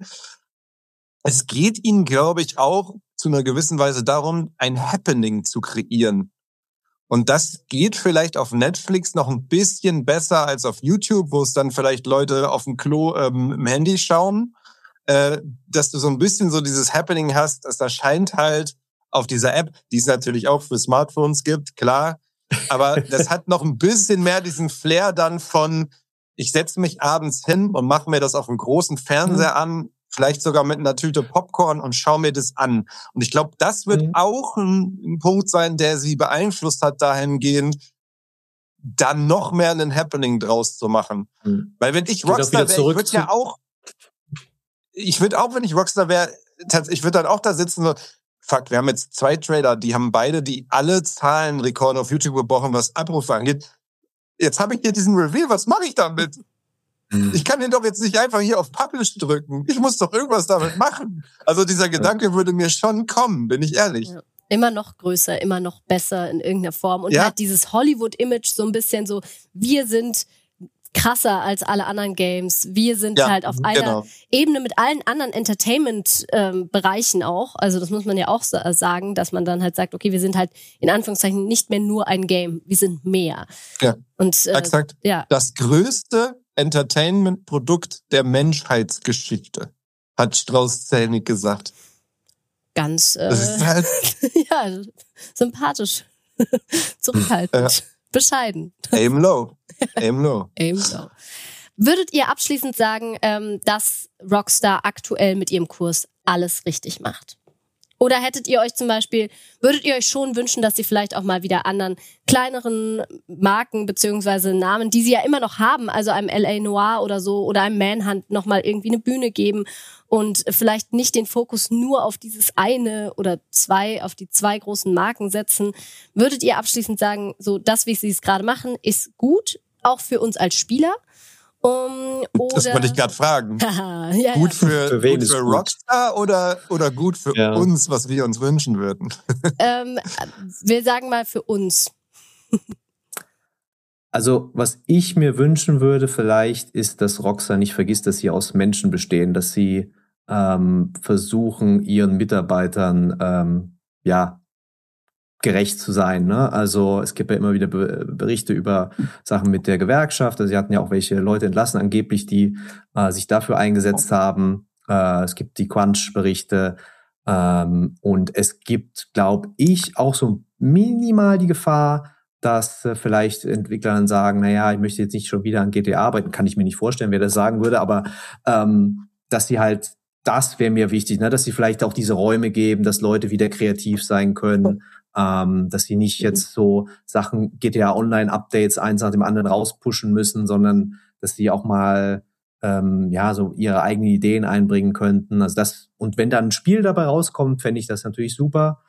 Es geht ihnen, glaube ich, auch zu einer gewissen Weise darum, ein Happening zu kreieren. Und das geht vielleicht auf Netflix noch ein bisschen besser als auf YouTube, wo es dann vielleicht Leute auf dem Klo im Handy schauen, dass du so ein bisschen so dieses Happening hast, das erscheint halt auf dieser App, die es natürlich auch für Smartphones gibt, klar. Aber das hat noch ein bisschen mehr diesen Flair dann von, ich setze mich abends hin und mache mir das auf einem großen Fernseher an, vielleicht sogar mit einer Tüte Popcorn und schaue mir das an. Und ich glaube, das wird auch ein Punkt sein, der sie beeinflusst hat dahingehend, dann noch mehr einen Happening draus zu machen. Weil wenn ich Rockstar wäre, ich würde auch, wenn ich Rockstar wäre, ich würde dann auch da sitzen und fuck, wir haben jetzt 2 Trailer, die haben beide alle Zahlenrekorde auf YouTube gebrochen, was Abrufe angeht. Jetzt habe ich hier diesen Reveal, was mache ich damit? Ich kann den doch jetzt nicht einfach hier auf Publish drücken. Ich muss doch irgendwas damit machen. Also dieser Gedanke würde mir schon kommen, bin ich ehrlich. Ja. Immer noch größer, immer noch besser in irgendeiner Form. Und halt dieses Hollywood-Image so ein bisschen so, wir sind krasser als alle anderen Games. Wir sind halt auf einer Ebene mit allen anderen Entertainment-Bereichen auch. Also das muss man ja auch sagen, dass man dann halt sagt, okay, wir sind halt in Anführungszeichen nicht mehr nur ein Game, wir sind mehr. Ja, und, exakt. Ja. Das größte Entertainment-Produkt der Menschheitsgeschichte, hat Strauss-Zelnick gesagt. Ganz das ist halt ja, sympathisch, zurückhaltend, bescheiden. Aim low. Aim low. Aim low. Würdet ihr abschließend sagen, dass Rockstar aktuell mit ihrem Kurs alles richtig macht? Oder würdet ihr euch schon wünschen, dass sie vielleicht auch mal wieder anderen kleineren Marken beziehungsweise Namen, die sie ja immer noch haben, also einem L.A. Noire oder so oder einem Manhunt nochmal irgendwie eine Bühne geben und vielleicht nicht den Fokus nur auf dieses eine oder auf die zwei großen Marken setzen? Würdet ihr abschließend sagen, so das, wie sie es gerade machen, ist gut, auch für uns als Spieler? Das wollte ich gerade fragen. Ja, gut für Rockstar oder gut für Ja. uns, was wir uns wünschen würden? Wir sagen mal für uns. Also, was ich mir wünschen würde vielleicht, ist, dass Rockstar nicht vergisst, dass sie aus Menschen bestehen, dass sie versuchen, ihren Mitarbeitern gerecht zu sein. Ne? Also es gibt ja immer wieder Berichte über Sachen mit der Gewerkschaft. Also sie hatten ja auch welche Leute entlassen, angeblich, die sich dafür eingesetzt haben. Es gibt die Crunch-Berichte. Und es gibt, glaube ich, auch so minimal die Gefahr, dass vielleicht Entwickler dann sagen, naja, ich möchte jetzt nicht schon wieder an GTA arbeiten. Kann ich mir nicht vorstellen, wer das sagen würde. Aber dass sie halt, das wäre mir wichtig, ne? Dass sie vielleicht auch diese Räume geben, dass Leute wieder kreativ sein können. Dass sie nicht jetzt so Sachen, GTA Online Updates eins nach dem anderen rauspushen müssen, sondern dass sie auch mal so ihre eigenen Ideen einbringen könnten. Also das, und wenn dann ein Spiel dabei rauskommt, fände ich das natürlich super.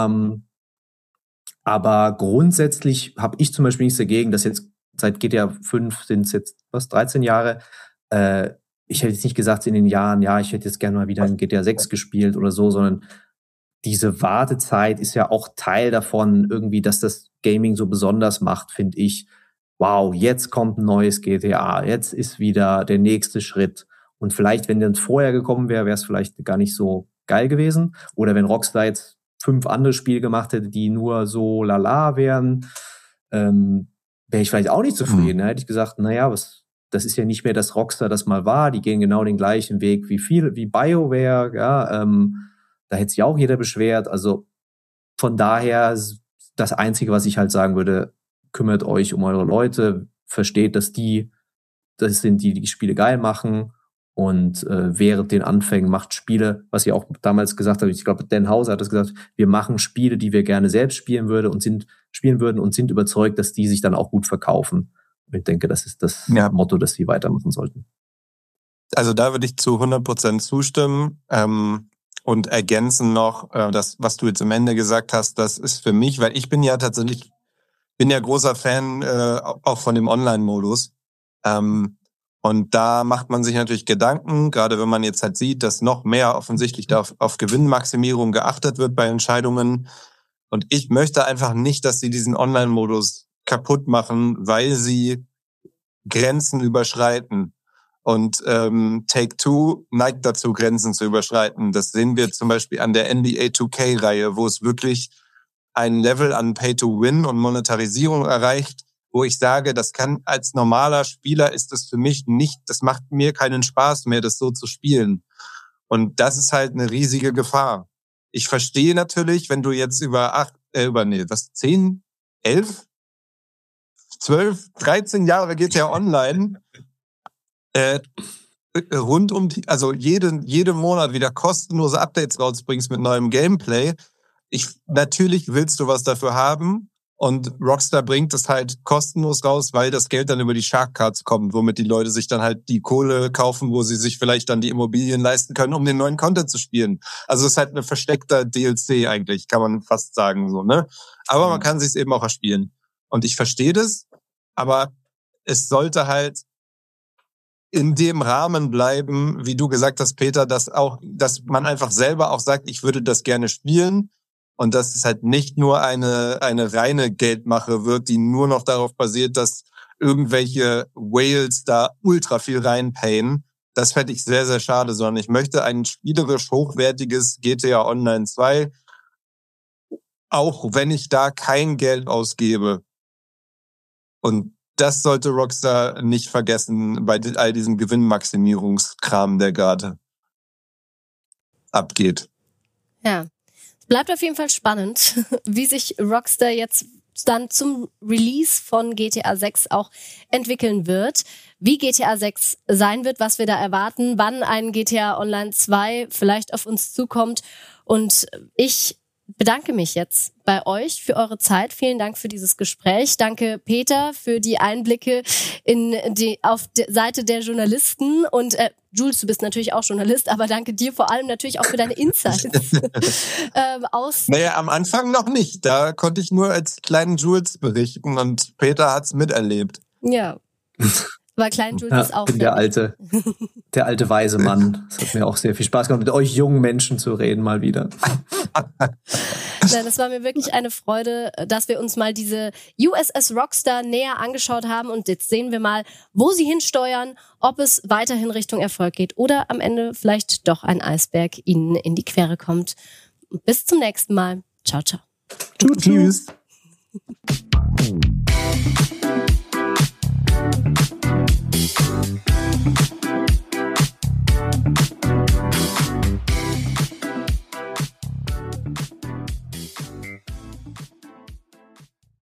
Aber grundsätzlich habe ich zum Beispiel nichts dagegen, dass jetzt seit GTA 5 sind es jetzt 13 Jahre. Ich hätte jetzt nicht gesagt in den Jahren, ja, ich hätte jetzt gerne mal wieder in GTA 6 gespielt oder so, sondern diese Wartezeit ist ja auch Teil davon irgendwie, dass das Gaming so besonders macht, finde ich. Wow, jetzt kommt ein neues GTA, jetzt ist wieder der nächste Schritt. Und vielleicht, wenn das vorher gekommen wäre, wäre es vielleicht gar nicht so geil gewesen. Oder wenn Rockstar jetzt 5 andere Spiele gemacht hätte, die nur so lala wären, wäre ich vielleicht auch nicht zufrieden. Da hätte ich gesagt, naja, das ist ja nicht mehr das Rockstar, das mal war. Die gehen genau den gleichen Weg wie BioWare, ja, da hätte sich auch jeder beschwert. Also von daher, das Einzige, was ich halt sagen würde, kümmert euch um eure Leute, versteht, dass das sind die Spiele geil machen und während den Anfängen macht Spiele, was ihr auch damals gesagt habt, ich glaube, Dan Houser hat das gesagt, wir machen Spiele, die wir gerne selbst spielen würden und sind überzeugt, dass die sich dann auch gut verkaufen. Und ich denke, das ist das Motto, das sie weitermachen sollten. Also da würde ich zu 100% zustimmen. Und ergänzen noch, das, was du jetzt am Ende gesagt hast, das ist für mich, weil ich bin ja großer Fan auch von dem Online-Modus. Und da macht man sich natürlich Gedanken, gerade wenn man jetzt halt sieht, dass noch mehr offensichtlich da auf Gewinnmaximierung geachtet wird bei Entscheidungen. Und ich möchte einfach nicht, dass sie diesen Online-Modus kaputt machen, weil sie Grenzen überschreiten. Und Take-Two neigt dazu, Grenzen zu überschreiten. Das sehen wir zum Beispiel an der NBA 2K-Reihe, wo es wirklich ein Level an Pay-to-Win und Monetarisierung erreicht, wo ich sage, das kann als normaler Spieler ist das für mich nicht, das macht mir keinen Spaß mehr, das so zu spielen. Und das ist halt eine riesige Gefahr. Ich verstehe natürlich, wenn du jetzt über 10, 11, 12, 13 Jahre GTA Online rund um die, also jeden Monat wieder kostenlose Updates rausbringst mit neuem Gameplay. Natürlich willst du was dafür haben und Rockstar bringt es halt kostenlos raus, weil das Geld dann über die Shark Cards kommt, womit die Leute sich dann halt die Kohle kaufen, wo sie sich vielleicht dann die Immobilien leisten können, um den neuen Content zu spielen. Also es ist halt ein versteckter DLC eigentlich, kann man fast sagen, so, ne? Aber man kann sich es eben auch erspielen. Und ich verstehe das, aber es sollte halt in dem Rahmen bleiben, wie du gesagt hast, Peter, dass man einfach selber auch sagt, ich würde das gerne spielen und dass es halt nicht nur eine reine Geldmache wird, die nur noch darauf basiert, dass irgendwelche Whales da ultra viel reinpayen. Das fände ich sehr, sehr schade, sondern ich möchte ein spielerisch hochwertiges GTA Online 2, auch wenn ich da kein Geld ausgebe. Und das sollte Rockstar nicht vergessen bei all diesem Gewinnmaximierungskram, der gerade abgeht. Ja, es bleibt auf jeden Fall spannend, wie sich Rockstar jetzt dann zum Release von GTA 6 auch entwickeln wird, wie GTA 6 sein wird, was wir da erwarten, wann ein GTA Online 2 vielleicht auf uns zukommt. Und ich bedanke mich jetzt bei euch für eure Zeit. Vielen Dank für dieses Gespräch. Danke, Peter, für die Einblicke auf der Seite der Journalisten. Und Jules, du bist natürlich auch Journalist, aber danke dir vor allem natürlich auch für deine Insights. Naja, am Anfang noch nicht. Da konnte ich nur als kleinen Jules berichten und Peter hat's miterlebt. Ja. Aber klein Jules ist auch bin der alte weise Mann. Es hat mir auch sehr viel Spaß gemacht, mit euch jungen Menschen zu reden mal wieder. Nein, das war mir wirklich eine Freude, dass wir uns mal diese USS Rockstar näher angeschaut haben und jetzt sehen wir mal, wo sie hinsteuern, ob es weiterhin Richtung Erfolg geht oder am Ende vielleicht doch ein Eisberg ihnen in die Quere kommt. Bis zum nächsten Mal. Ciao, ciao. Tschüss.